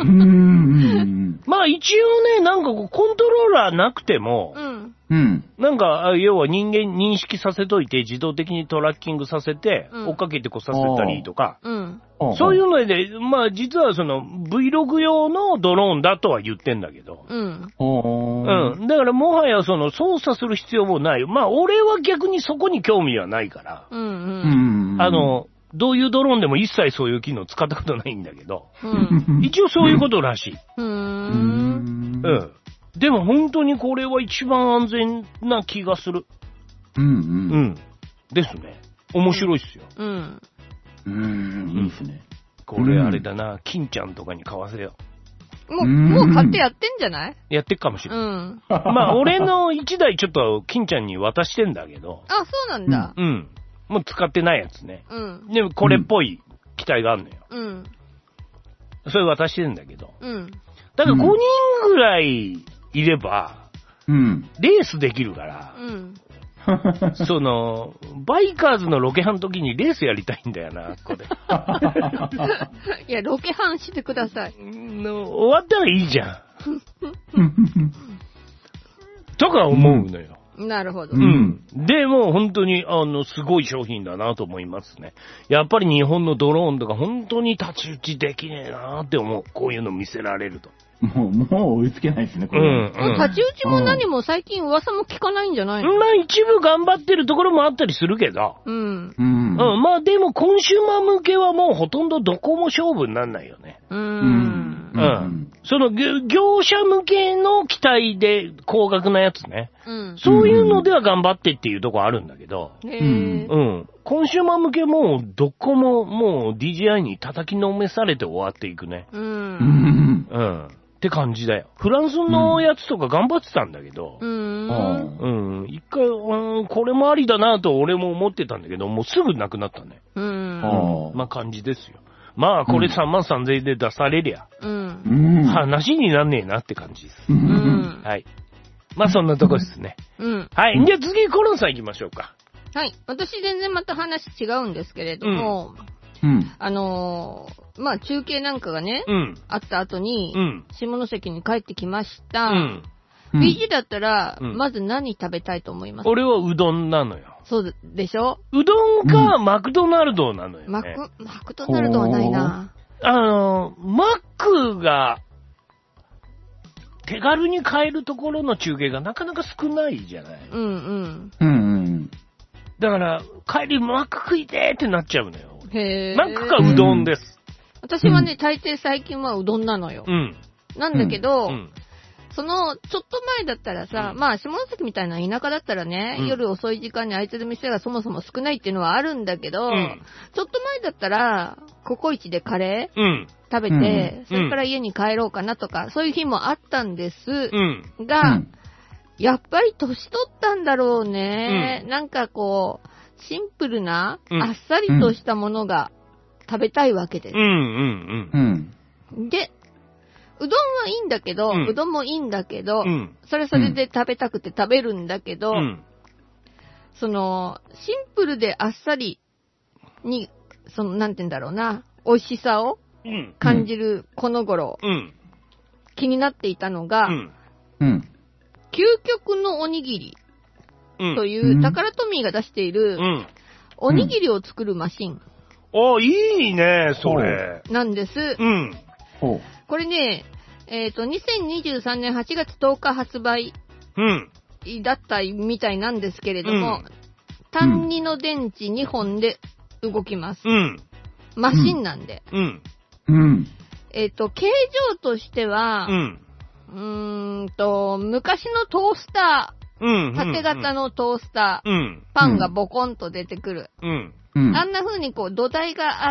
S1: まあ一応ね、なんかこうコントローラーなくても、なんか要は人間認識させといて自動的にトラッキングさせて、追っかけてこさせたりとか、そういうので、まあ実はその Vlog 用のドローンだとは言ってんだけど、だからもはやその操作する必要もない。まあ俺は逆にそこに興味はないから、どういうドローンでも一切そういう機能使ったことないんだけど、一応そういうことらしい。でも本当にこれは一番安全な気がする。ですね。面白いっすよ。
S3: いいっすね。
S1: これあれだな、金ちゃんとかに買わせよ
S2: う。もう買ってやってんじゃない？
S1: やってっかもしれない。まあ俺の一台ちょっと金ちゃんに渡してんだけど。
S2: あ、そうなんだ。
S1: もう使ってないやつね。でもこれっぽい機体があるのよ。それ渡してるんだけど。だから5人ぐらいいれば、レースできるから、その、バイカーズのロケハンの時にレースやりたいんだよな、ここで。
S2: いや、ロケハンしてください。
S1: 終わったらいいじゃん。とか思うのよ。
S2: なるほど。
S1: で、もう本当に、すごい商品だなと思いますね。やっぱり日本のドローンとか本当に太刀打ちできねえなって思う。こういうの見せられると。
S3: もう追いつけないですね、これ。
S2: 太刀打ちも何も最近噂も聞かないんじゃないの？
S1: まあ一部頑張ってるところもあったりするけど。まあでもコンシューマー向けはもうほとんどどこも勝負になんないよね。その業者向けの機体で高額なやつね。そういうのでは頑張ってっていうところあるんだけど。コンシューマー向けもどこももう DJI に叩きのめされて終わっていくね。って感じだよ。フランスのやつとか頑張ってたんだけど、一回、これもありだなと俺も思ってたんだけど、もうすぐなくなったね。まあ感じですよ。まあこれ33,000円で出されりゃ、話になんねえなって感じです。はい。まあそんなとこですね。はい。じゃあ次コロンさん行きましょうか。
S2: はい。私全然また話違うんですけれども、まあ中継なんかがね、あった後に、下関に帰ってきました。BG だったら、まず何食べたいと思います？
S1: 俺はうどんなのよ。
S2: そうでしょ？
S1: うどんかマクドナルドなのよね。
S2: マクドナルドはないな。
S1: マックが手軽に買えるところの中継がなかなか少ないじゃない。だから帰りマック食いてーってなっちゃうのよ。マックかうどんです。
S2: 私はね、大抵最近はうどんなのよ。なんだけど、その、ちょっと前だったらさ、まあ、下関みたいな田舎だったらね、夜遅い時間に空いてる店がそもそも少ないっていうのはあるんだけど、ちょっと前だったら、ココイチでカレー食べて、それから家に帰ろうかなとか、そういう日もあったんです。が、やっぱり年取ったんだろうね。なんかこう、シンプルな、あっさりとしたものが食べたいわけです。で、うどんはいいんだけど、うどんもいいんだけど、それで食べたくて食べるんだけど、その、シンプルであっさりに、その、なんて言うんだろうな、美味しさを感じるこの頃、気になっていたのが、究極のおにぎりという、タカラトミーが出している、おにぎりを作るマシン。
S1: いいね、それ。
S2: なんです。これね、2023年8月10日発売だったみたいなんですけれども、単2の電池2本で動きます。マシンなんで。 形状としては、昔のトースター、縦型のトースター、パンがボコンと出てくる。あんな風にこう土台があって、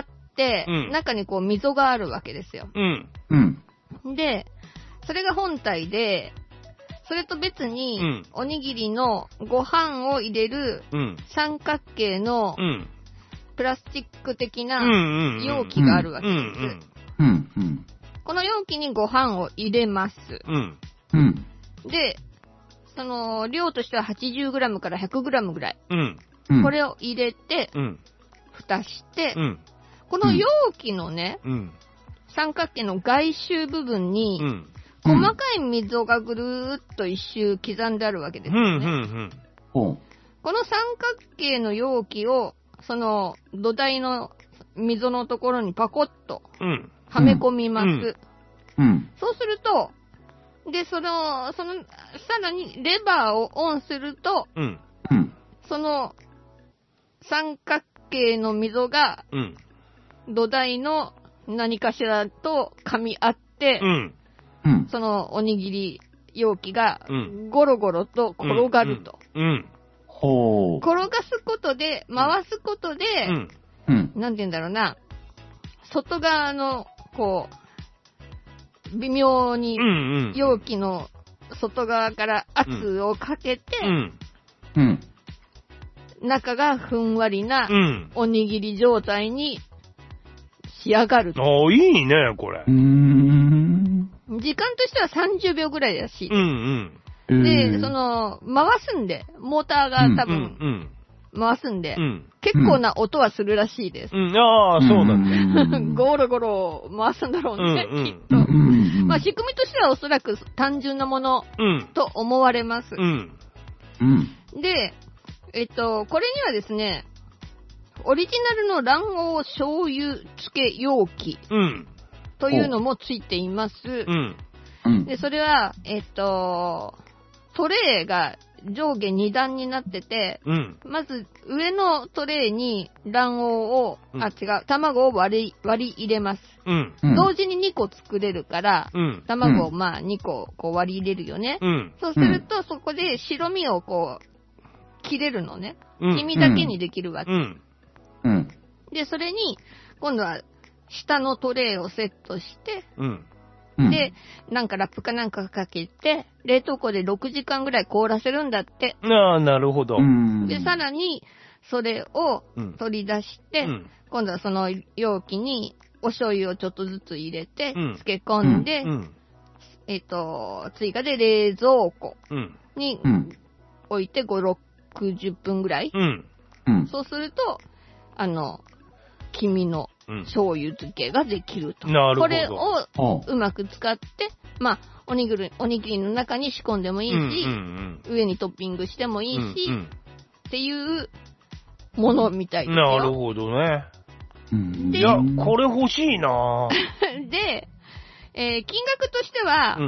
S2: 中にこう溝があるわけですよ。で、それが本体で、それと別に、おにぎりのご飯を入れる三角形のプラスチック的な容器があるわけです。この容器にご飯を入れます。で、その量としては 80g から 100g ぐらい。これを入れて、蓋して、この容器のね、三角形の外周部分に、細かい溝がぐるーっと一周刻んであるわけですよね。この三角形の容器を、その土台の溝のところにパコッとはめ込みます。そうすると、で、さらにレバーをオンすると、その三角形の溝が、土台の何かしらと噛み合って、そのおにぎり容器がゴロゴロと転がると。転がすことで、回すことで、なんて言うんだろうな、外側の、こう、微妙に容器の外側から圧をかけて、中がふんわりなおにぎり状態に仕上がる。
S1: ああ、いいね、これ。
S2: 時間としては30秒ぐらいだし。で、回すんで、モーターが多分、回すんで、結構な音はするらしいです。
S1: ああ、そうなんだ。
S2: ゴロゴロ回すんだろうね、きっと。まあ、仕組みとしてはおそらく単純なものと思われます。で、これにはですね、オリジナルの卵黄醤油漬け容器というのもついています。で、それは、トレイが上下2段になってて、まず上のトレイに卵黄を、卵を割り入れます。同時に2個作れるから、卵をまあ2個こう割り入れるよね。そうすると、そこで白身をこう、切れるのね。黄身だけにできるわけ。で、それに、今度は下のトレイをセットして、で、なんかラップかなんかかけて、冷凍庫で6時間ぐらい凍らせるんだって。
S1: ああ、なるほど。
S2: で、さらに、それを取り出して、今度はその容器にお醤油をちょっとずつ入れて、漬け込んで、追加で冷蔵庫に置いて5、60分ぐらい。そうすると、黄身の醤油漬けができると。これをうまく使って、まあ、おにぎりの中に仕込んでもいいし、上にトッピングしてもいいし、っていうものみたいですよ。
S1: なるほどね。いや、これ欲しいな
S2: で、金額としては、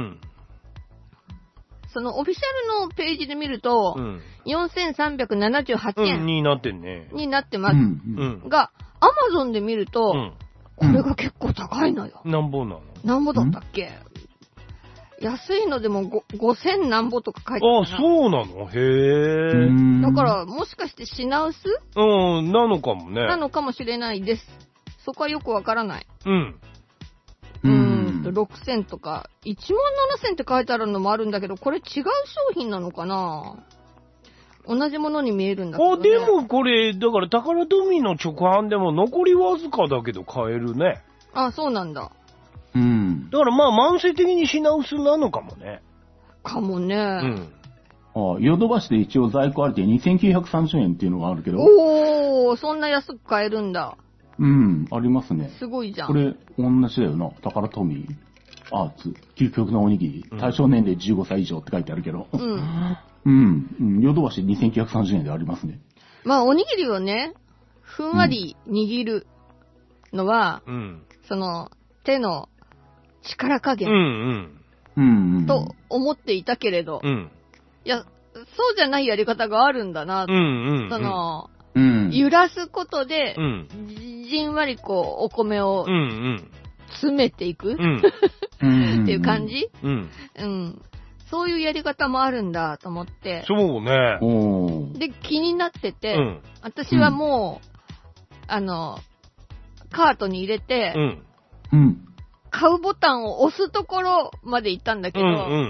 S2: そのオフィシャルのページで見ると、4378円
S1: になってんね。
S2: になってます。が、アマゾンで見ると、これが結構高いのよ。
S1: なんぼなの？
S2: なんぼだったっけ？安いのでも5000なんぼとか書いてある。
S1: あ、そうなの？へ
S2: え。だから、もしかして品薄？
S1: なのかもね。
S2: なのかもしれないです。そこはよくわからない。6000とか、17000って書いてあるのもあるんだけど、これ違う商品なのかな？同じものに見えるんだけど、ね。
S1: でもこれ、だから宝トミーの直販でも残りわずかだけど買えるね。
S2: あ、そうなんだ。
S1: だからまあ慢性的に品薄なのかもね。
S2: かもね。
S3: ヨドバシで一応在庫ありて2930円っていうのがあるけど。
S2: おー、そんな安く買えるんだ。
S3: ありますね。
S2: すごいじゃん。
S3: これ、同じだよな。宝トミー、アーツ、究極のおにぎり、対象年齢15歳以上って書いてあるけど。ヨドバシ2930円でありますね。
S2: まあ、おにぎりをね、ふんわり握るのは、その、手の力加減、と思っていたけれど、いや、そうじゃないやり方があるんだな、その、揺らすことで、じんわりこう、お米を詰めていく、っていう感じ、そういうやり方もあるんだと思って。
S1: そうね。
S2: で、気になってて、私はもう、カートに入れて、買うボタンを押すところまで行ったんだけど、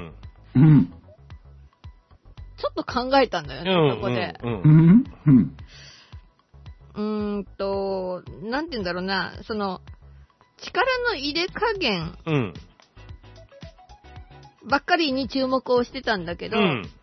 S2: ちょっと考えたんだよね、そこで。なんて言うんだろうな、その、力の入れ加減ばっかりに注目をしてたんだけど、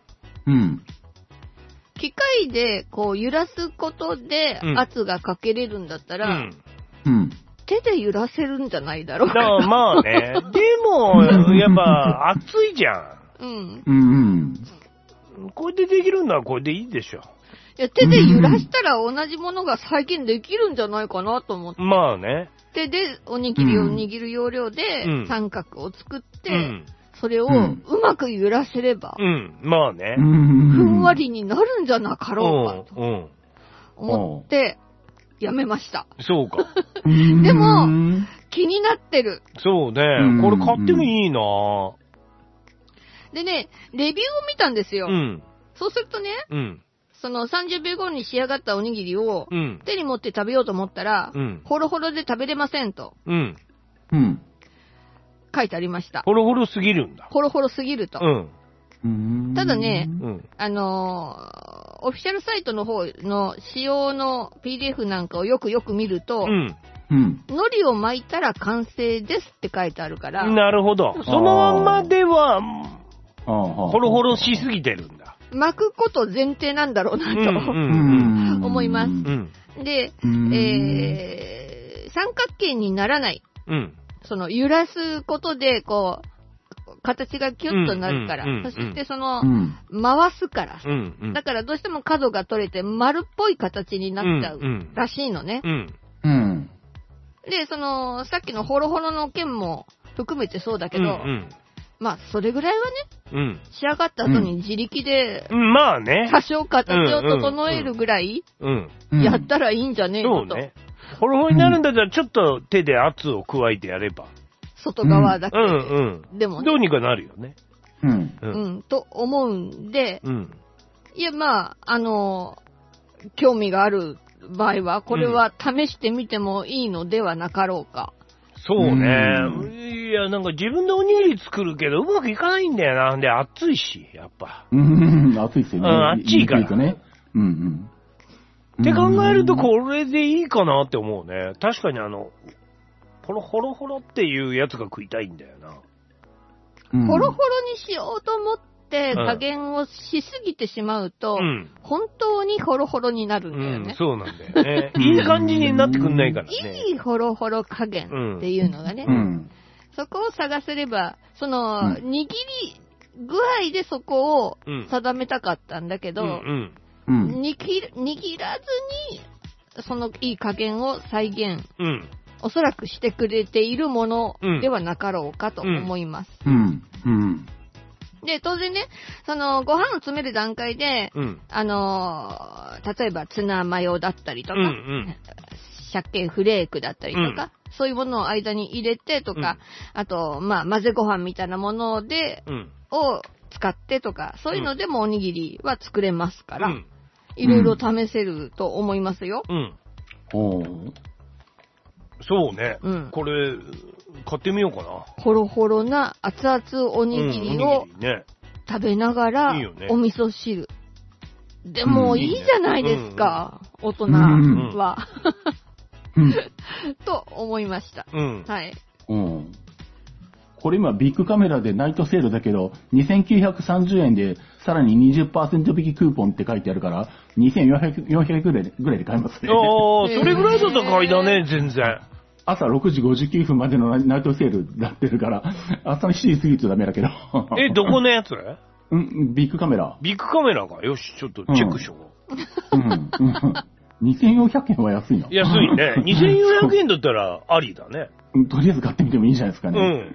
S2: 機械でこう揺らすことで圧がかけれるんだったら、手で揺らせるんじゃないだろうか。
S1: まあね。でも、やっぱ熱いじゃん。これでできるんならこれでいいでしょ。
S2: いや、手で揺らしたら同じものが再現できるんじゃないかなと思って。
S1: まあね。
S2: 手でおにぎりを握る要領で三角を作って、それをうまく揺らせれば、
S1: まあね。
S2: ふんわりになるんじゃなかろうかと思って、やめました。
S1: そうか。
S2: でも、気になってる。
S1: そうね。これ買ってもいいな
S2: でね、レビューを見たんですよ。そうするとね、その30秒後に仕上がったおにぎりを手に持って食べようと思ったら、ホロホロで食べれませんと。書いてありました。
S1: ホロホロすぎるんだ。
S2: ホロホロすぎると。ただね、オフィシャルサイトの方の仕様の PDF なんかをよく見ると、海苔を巻いたら完成ですって書いてあるから。
S1: なるほど。そのまんまでは、ホロホロしすぎてるんだ。
S2: 巻くこと前提なんだろうなと思います。で、三角形にならない。その揺らすことで、こう、形がキュッとなるから。そしてその、回すから。だからどうしても角が取れて丸っぽい形になっちゃうらしいのね。で、その、さっきのホロホロの件も含めてそうだけど、まあ、それぐらいはね、仕上がった後に自力で、
S1: まあね。
S2: 多少形を整えるぐらい、やったらいいんじゃねえのと。
S1: ホロホロになるんだったら、ちょっと手で圧を加えてやれば。
S2: 外側だけでもね。
S1: どうにかなるよね。
S2: と思うんで、いや、まあ、興味がある場合は、これは試してみてもいいのではなかろうか。
S1: そうね。いや、なんか自分でおにぎり作るけど、うまくいかないんだよな。で、熱いし、やっぱ。
S3: 熱いっすよね。
S1: 熱いから。って考えると、これでいいかなって思うね。確かにホロホロっていうやつが食いたいんだよな。
S2: ホロホロにしようと思って加減をしすぎてしまうと、本当にホロホロになるんだよね。
S1: そうなんだよね。いい感じになってくんないからね。
S2: いいホロホロ加減っていうのがね。そこを探せれば、その、握り具合でそこを定めたかったんだけど、握らずに、そのいい加減を再現、おそらくしてくれているものではなかろうかと思います。で、当然ね、その、ご飯を詰める段階で、例えばツナマヨだったりとか、鮭フレークだったりとか、そういうものを間に入れてとか、あと、まあ、混ぜご飯みたいなもので、を使ってとか、そういうのでもおにぎりは作れますから、いろいろ試せると思いますよ。
S1: そうね。これ、買ってみようかな。
S2: ホロホロな熱々おにぎりを食べながら、お味噌汁。でもいいじゃないですか、大人は。と思いました。はい。
S3: これ今ビッグカメラでナイトセールだけど、2930円でさらに 20% 引きクーポンって書いてあるから、2400ぐらいで買えますね。
S1: それぐらいだったら買いだね、全然。
S3: 朝6時59分までのナイトセールになってるから、朝7時過ぎるとダメだけど。
S1: どこのやつ？
S3: ビッグカメラ。
S1: ビッグカメラか。よし、ちょっとチェックしよ
S3: う。2400円は安いの。
S1: 安いね。2400円だったらありだね。
S3: とりあえず買ってみてもいいじゃないですかね。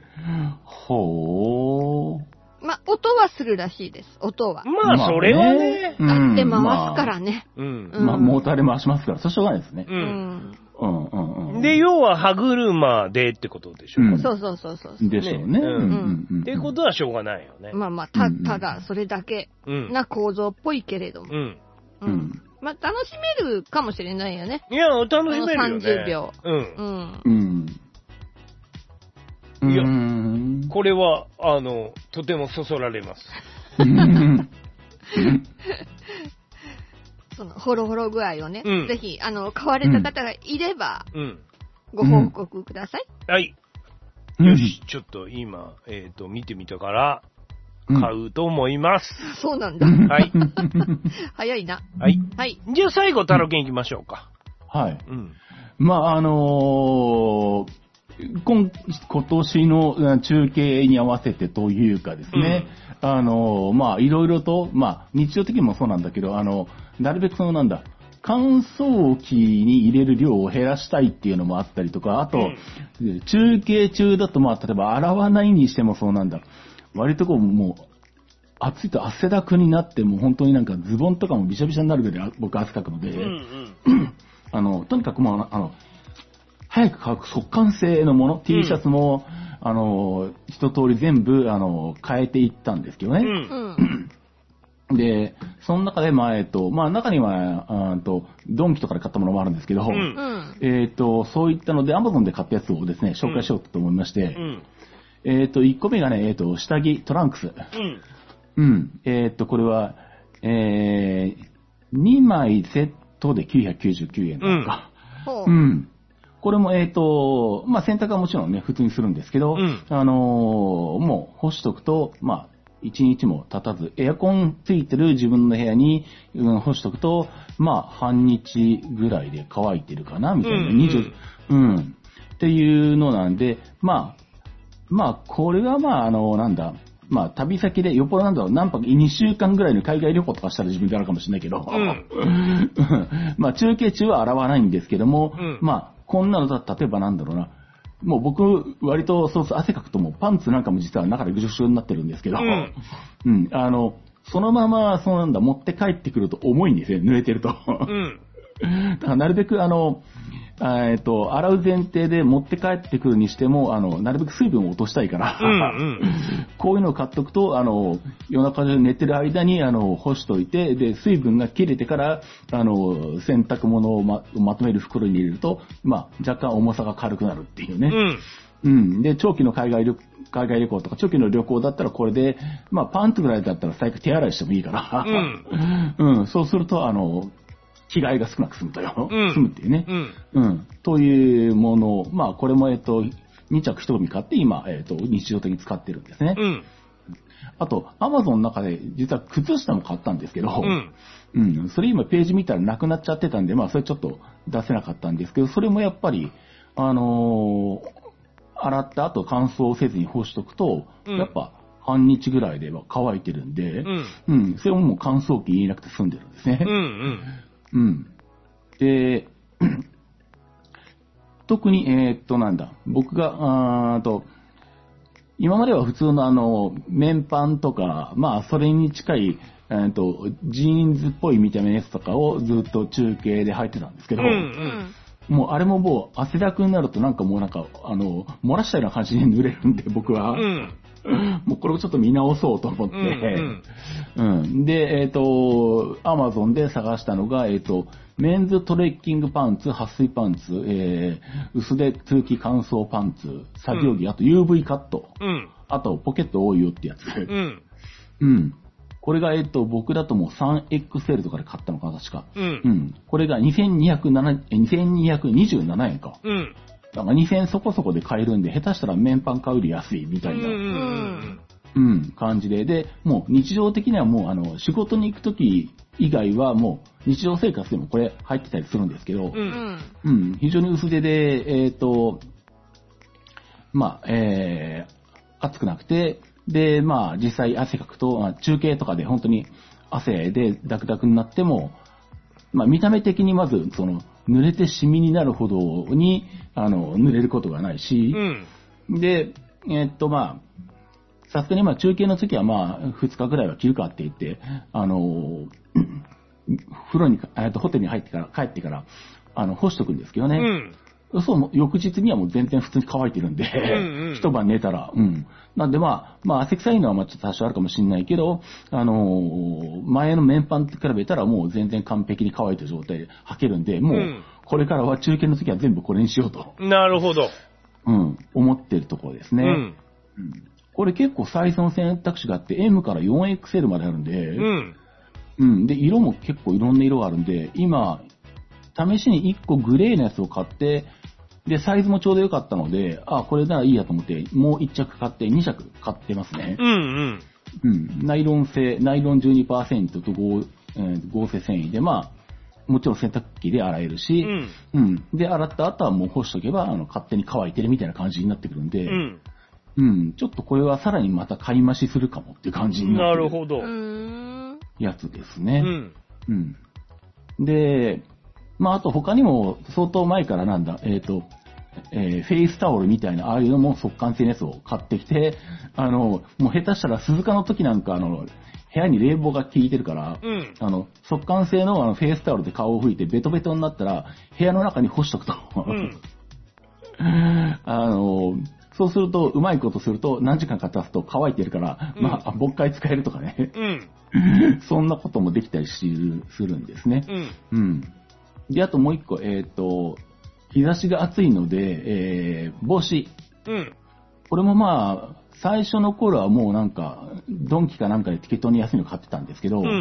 S3: ほー。
S2: まあ、音はするらしいです。音は。
S1: まあ、それはね。
S2: 買って回すからね。
S3: まあ、モーターで回しますから、それしょうがないですね。
S1: で、要は歯車でってことでしょ。
S2: そうそうそうそう。
S3: でしょうね。
S1: ってことはしょうがないよね。
S2: まあまあ、ただ、それだけな構造っぽいけれども。まあ、楽しめるかもしれないよね。
S1: いや、楽しめるよね。
S2: 30秒。
S1: いや、これは、とてもそそられます。
S2: その、ホロホロ具合をね、ぜひ、買われた方がいれば、ご報告ください。
S1: はい。よし、ちょっと今、見てみたから、買うと思います。
S2: そうなんだ。
S1: はい。
S2: 早いな。
S1: はい。はい。じゃあ最後、タロケン行きましょうか。
S3: はい。まあ、今年の中継に合わせてというかですね、まあ、いろいろと、まあ、日常的にもそうなんだけど、なるべく乾燥機に入れる量を減らしたいっていうのもあったりとか、あと、中継中だと、まあ、例えば洗わないにしてもそうなんだ。割ともう、暑いと汗だくになって、もう本当にズボンとかもびしゃびしゃになるぐらい僕汗かくので、とにかくまあ、早く乾く速乾性のもの、T シャツも、一通り全部、変えていったんですけどね。で、その中で、まあ、中には、ドンキとかで買ったものもあるんですけど、そういったので、Amazon で買ったやつをですね、紹介しようと思いまして、1個目がね、下着、トランクス。これは、2枚セットで999円とか。これも、まあ、洗濯はもちろんね、普通にするんですけど、もう干しとくと、まあ、1日も経たず、エアコンついてる自分の部屋に、干しとくと、まあ、半日ぐらいで乾いてるかな、みたいな。っていうのなんで、まあ、これはまあ、まあ、旅先で、よっぽど何泊、2週間ぐらいの海外旅行とかしたら自分であるかもしれないけど、まあ、中継中は洗わないんですけども、まあ、こんなのだ、例えばもう僕、割と汗かくともうパンツなんかも実は中でぐじゅぐじゅになってるんですけど、そのまま、持って帰ってくると重いんですよ、濡れてると。だからなるべく洗う前提で持って帰ってくるにしても、なるべく水分を落としたいから、こういうのを買っとくと、夜中で寝てる間に、干しといて、で、水分が切れてから、洗濯物を まとめる袋に入れると、まあ、若干重さが軽くなるっていうね。で、長期の海外旅行とか、長期の旅行だったらこれで、まあ、パンツぐらいだったら最悪手洗いしてもいいから、そうすると、着替えが少なく済むとよ。済むっていうね。というものを、まあ、これも、2着1組買って、今、日常的に使ってるんですね。あと、Amazon の中で、実は靴下も買ったんですけど、それ今ページ見たらなくなっちゃってたんで、まあ、それちょっと出せなかったんですけど、それもやっぱり、洗った後乾燥せずに干しとくと、やっぱ、半日ぐらいでは乾いてるんで、それももう乾燥機入れなくて済んでるんですね。で、特に、僕が、今までは普通の綿パンとか、まあ、それに近い、ジーンズっぽい見た目のやつとかをずっと中継で履いてたんですけど、もうあれももう汗だくになると漏らしたような感じに濡れるんで、僕は。もうこれをちょっと見直そうと思って、で、Amazon で探したのが、メンズトレッキングパンツ、撥水パンツ、薄手通気乾燥パンツ、作業着、あと UV カット、あとポケット多いよってやつ。これが、僕だともう 3XL とかで買ったのかな、確か。これが2227円か。だから2000そこそこで買えるんで、下手したら綿パン買うより安いみたいな、感じで。で、もう日常的にはもう仕事に行くとき以外はもう日常生活でもこれ入ってたりするんですけど、非常に薄手で、まあ、暑くなくて、で、まあ実際汗かくと、中継とかで本当に汗でダクダクになっても、まあ見た目的にまず濡れてシミになるほどに、濡れることがないし、で、まあ、さすがにまあ中継の時はまあ、2日ぐらいは着るかって言って、風呂に、ホテルに帰ってから、 干しとくんですけどね。そう、翌日にはもう全然普通に乾いてるんで、一晩寝たら、なんで汗臭いのはちょっと多少あるかもしれないけど、前の綿パンと比べたらもう全然完璧に乾いた状態で履けるんで、もう、これからは中継の時は全部これにしようと。
S1: なるほど。
S3: 思ってるところですね。これ結構サイズの選択肢があって、M から 4XL まであるんで、で、色も結構いろんな色があるんで、今、試しに1個グレーのやつを買って、で、サイズもちょうど良かったので、これならいいやと思って、もう1着買って、2着買ってますね。ナイロン 12% と合成繊維で、もちろん洗濯機で洗えるし、で、洗った後はもう干しとけば、勝手に乾いてるみたいな感じになってくるんで、ちょっとこれはさらにまた買い増しするかもっていう感じになってるやつですね。で、あと他にも相当前からフェイスタオルみたいな、ああいうのも速乾性のやつを買ってきて、もう下手したら鈴鹿の時なんか部屋に冷房が効いてるから、速乾性のフェイスタオルで顔を拭いてベトベトになったら、部屋の中に干しとくと。そうすると、うまいことすると、何時間か経つと乾いてるから、もう一回使えるとかね。そんなこともできたりするんですね。で、あともう一個、日差しが暑いので、帽子。これも最初の頃はもうなんか、ドンキかなんかで適当に安いの買ってたんですけど、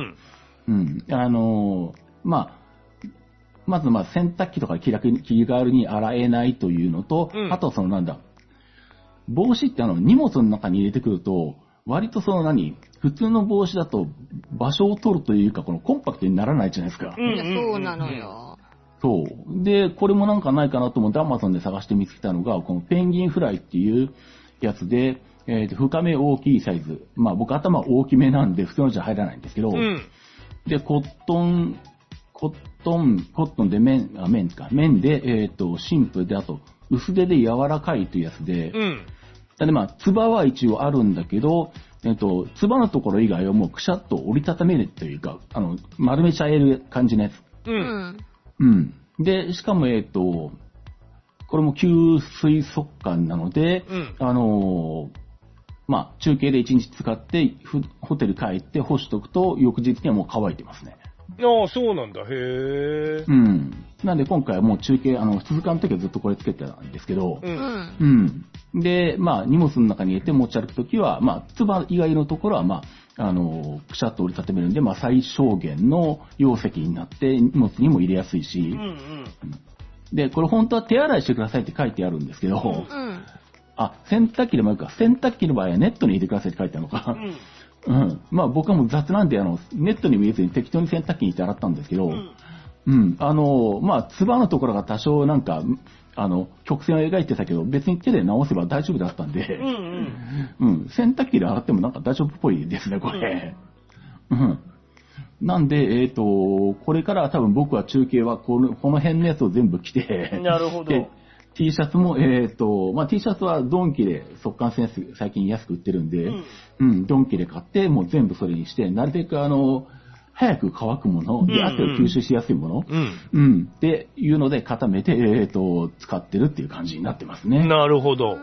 S3: まず洗濯機とか気軽に洗えないというのと、あと帽子って荷物の中に入れてくると、割と普通の帽子だと場所を取るというか、コンパクトにならないじゃないですか。
S2: そうなのよ。
S3: そう。で、これもなんかないかなと思って Amazon で探して見つけたのが、このペンギンフライっていうやつで、深め大きいサイズ。僕頭大きめなんで普通のじゃ入らないんですけど、で、コットンで綿で、シンプルで、あと、薄手で柔らかいというやつで、つばは一応あるんだけど、つばのところ以外はもうくしゃっと折りたためるというか、丸めちゃえる感じのやつ。で、しかも、これも吸水速乾なので、中継で1日使って、ホテル帰って干しとくと、翌日にはもう乾いてますね。
S1: そうなんだ。へえ。
S3: なんで今回はもう中継、鈴鹿の時はずっとこれつけてたんですけど、で、荷物の中に入れて持ち歩くときは、つば以外のところは、くしゃっと折りたためるんで、最小限の容積になって、荷物にも入れやすいし、で、これ本当は手洗いしてくださいって書いてあるんですけど、洗濯機でもいいか、洗濯機の場合はネットに入れてくださいって書いてあるのか。僕はもう雑なんで、ネットにも入れずに適当に洗濯機に入れて洗ったんですけど、つばのところが多少なんか、曲線を描いてたけど、別に手で直せば大丈夫だったんで、洗濯機で洗ってもなんか大丈夫っぽいですね、これ。なんで、これから多分僕は中継はこの辺のやつを全部着て、
S1: なるほど。
S3: T シャツも、T シャツはドンキで速乾性最近安く売ってるんで、ドンキで買って、もう全部それにして、なるべく早く乾くもの、で、汗を吸収しやすいもの、っていうので固めて、使ってるっていう感じになってますね。
S1: なるほど。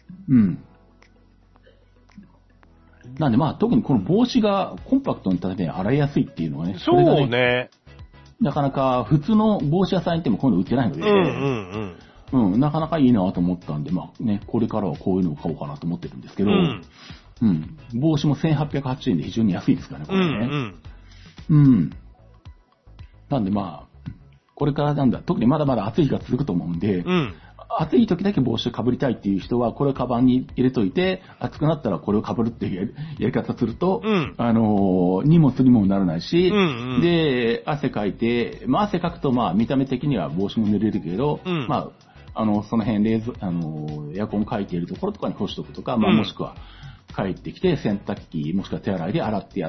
S3: なんで特にこの帽子がコンパクトに立てて洗いやすいっていうのがね、
S1: そうね。
S3: なかなか普通の帽子屋さん行ってもこういうの売ってないので、なかなかいいなと思ったんで、これからはこういうのを買おうかなと思ってるんですけど、帽子も1880円で非常に安いですからね、これね。なんでこれから特にまだまだ暑い日が続くと思うんで、暑い時だけ帽子をかぶりたいっていう人は、これをカバンに入れといて、暑くなったらこれをかぶるっていうやり方すると、荷物にもならないし、で、汗かいて、汗かくと見た目的には帽子も濡れるけど、その辺エアコンかいているところとかに干しとくとか、もしくは帰ってきて洗濯機、もしくは手洗いで洗ってやって、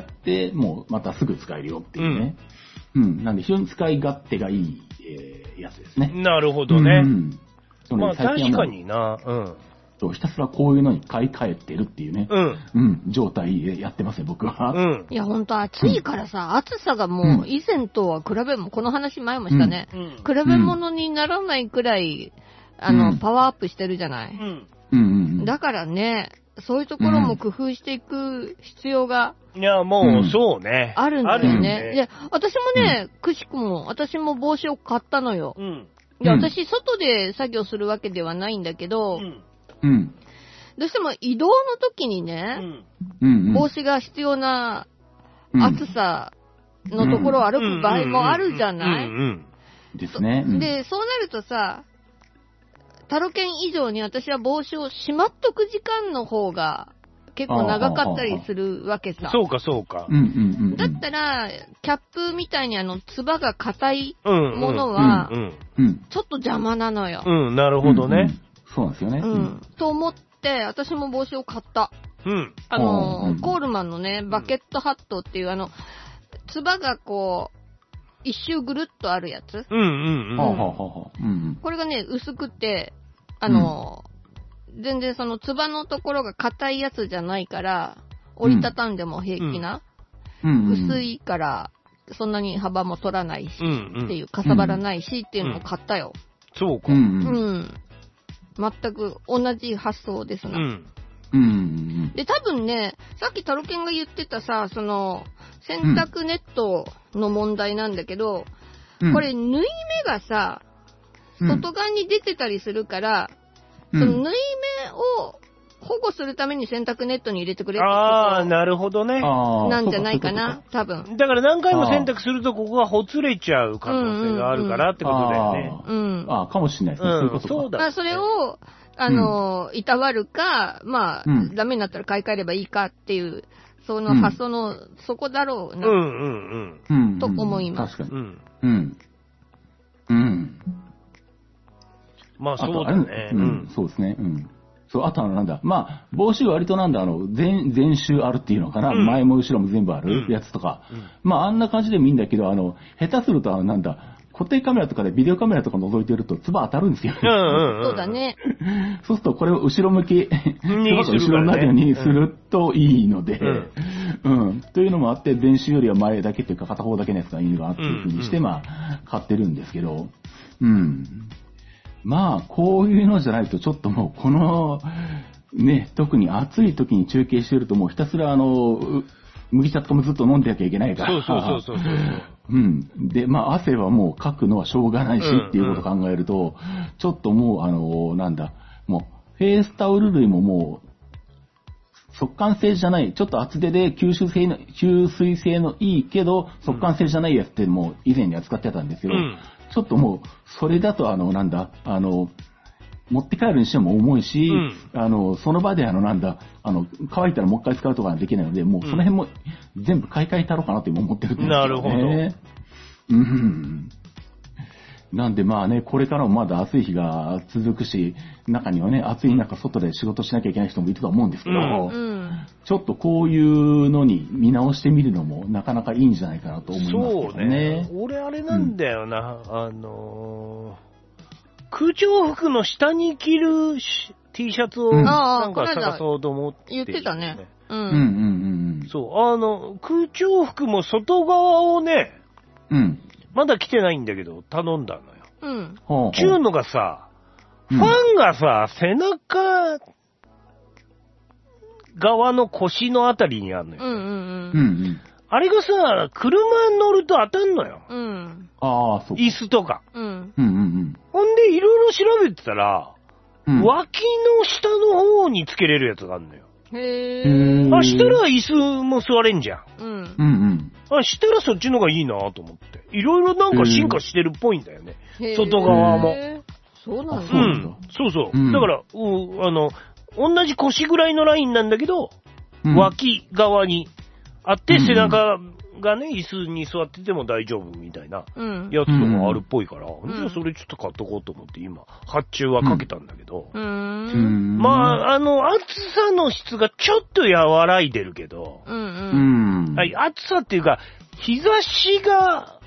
S3: もうまたすぐ使えるよっていうね。なんで非常に使い勝手がいい、やつですね。
S1: なるほどね。確かにな。
S3: ひたすらこういうのに買い替えてるっていうね、状態でやってますね、僕は。
S2: いや、ほんと暑いからさ、暑さがもう以前とは比べも、この話前もしたね。比べ物にならないくらい、パワーアップしてるじゃない。だからね、そういうところも工夫していく必要が、
S1: いや、もう、そうね。
S2: あるんだよね。で、私もね、くしくも、私も帽子を買ったのよ。で、私、外で作業するわけではないんだけど、どうしても移動の時にね、帽子が必要な暑さのところを歩く場合もあるじゃない
S3: ですね。
S2: で、そうなるとさ、タロケン以上に私は帽子をしまっとく時間の方が結構長かったりするわけさ。
S1: そうか、そうか。
S2: だったら、キャップみたいにつばが硬いものは、ちょっと邪魔なのよ。
S1: なるほどね。
S3: そうなんですよね。
S2: と思って、私も帽子を買った。コールマンのね、バケットハットっていうつばがこう、一周ぐるっとあるやつ。これがね、薄くて、全然そのつばのところが硬いやつじゃないから、折りたたんでも平気な。薄いから、そんなに幅も取らないし、っていう、かさばらないしっていうのを買ったよ。
S1: そうか。
S2: 全く同じ発想ですな。で、多分ね、さっきタロケンが言ってたさ、その、洗濯ネットの問題なんだけど、これ、縫い目がさ、外側に出てたりするから、その縫い目を保護するために洗濯ネットに入れてくれってこと
S1: なるほどね。
S2: なんじゃないかな、多分。
S1: だから何回も洗濯するとここがほつれちゃう可能性があるからってことだよね。
S3: かもしれないですね。そういうことか。
S2: それを、いたわるか、まあ、ダメになったら買い替えればいいかっていう、その発想の、そこだろうな、と思います。
S3: 確かに。
S1: まあ、そうだね。
S3: そうですね。そう、あとなんだ、まあ、帽子が割となんだ、前周あるっていうのかな、前も後ろも全部あるやつとか、まあ、あんな感じでもいいんだけど、下手すると、なんだ、固定カメラとかでビデオカメラとか覗いてると、つば当たるんですよ。
S2: そうだね。
S3: そうすると、これを後ろ向き、後ろになるようにするといいので、というのもあって、前周よりは前だけっていうか、片方だけのやつがいいのかなっていうふうにして、まあ、買ってるんですけど、まあ、こういうのじゃないと、ちょっともう、この、ね、特に暑い時に中継してると、もうひたすら麦茶とかもずっと飲んでなきゃいけないから。
S1: そう。
S3: で、まあ、汗はもうかくのはしょうがないしっていうことを考えると、ちょっともう、なんだ、もう、フェイスタオル類ももう、速乾性じゃない、ちょっと厚手で吸水性のいいけど、速乾性じゃないやつってもう以前に扱ってたんですけど、ちょっともう、それだとなんだ、持って帰るにしても重いし、その場でなんだ、乾いたらもう一回使うとかできないので、もうその辺も全部買い替えたろうかなって思ってるんですよね。なるほど。なんでまあね、これからもまだ暑い日が続くし、中にはね、暑い中外で仕事しなきゃいけない人もいるとは思うんですけど、ちょっとこういうのに見直してみるのもなかなかいいんじゃないかなと思いますけどね。
S1: そうね。俺あれなんだよな、空調服の下に着るT シャツをなんか探そうと思って、
S2: 言ってたね。
S1: そう、空調服も外側をね、まだ来てないんだけど、頼んだのよ。ちゅうのがさ、ファンがさ、背中側の腰のあたりにあるのよ。あれがさ、車乗ると当たんのよ。椅子とか。ほんで、いろいろ調べてたら、脇の下の方につけれるやつがあるのよ。したら椅子も座れんじゃん。したらそっちの方がいいなと思って。いろいろなんか進化してるっぽいんだよね。外側も。
S2: そうなんだ。
S1: そう。だから、同じ腰ぐらいのラインなんだけど、脇側にあって、背中がね、椅子に座ってても大丈夫みたいなやつとかあるっぽいから、じゃあそれちょっと買っとこうと思って今、発注はかけたんだけど、まあ、暑さの質がちょっと和らいでるけど、暑さっていうか、日差しが、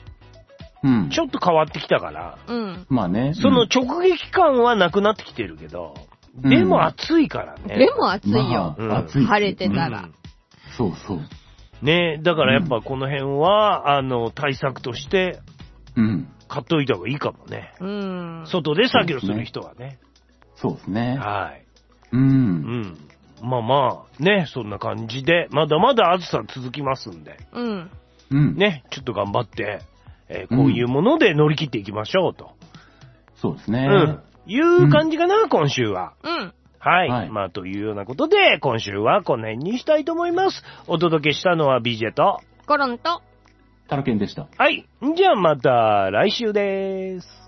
S1: ちょっと変わってきたから、
S3: まあね。
S1: その直撃感はなくなってきてるけど、 でも暑いからね。
S2: でも暑いよ。
S3: まあ暑い。
S2: 晴れてたら。
S3: そうそう。
S1: ね、だからやっぱこの辺は、対策として、買っといた方がいいかもね。外で作業する人はね。
S3: そうですね。
S1: はい。まあまあ、ね、そんな感じで、まだまだ暑さ続きますんで。ね、ちょっと頑張って、こういうもので乗り切っていきましょうと。
S3: そうですね。
S1: いう感じかな、今週は。はい。まあ、というようなことで、今週はこの辺にしたいと思います。お届けしたのは BJ と、
S2: コロンと、
S3: タロケンでした。
S1: はい。じゃあまた来週です。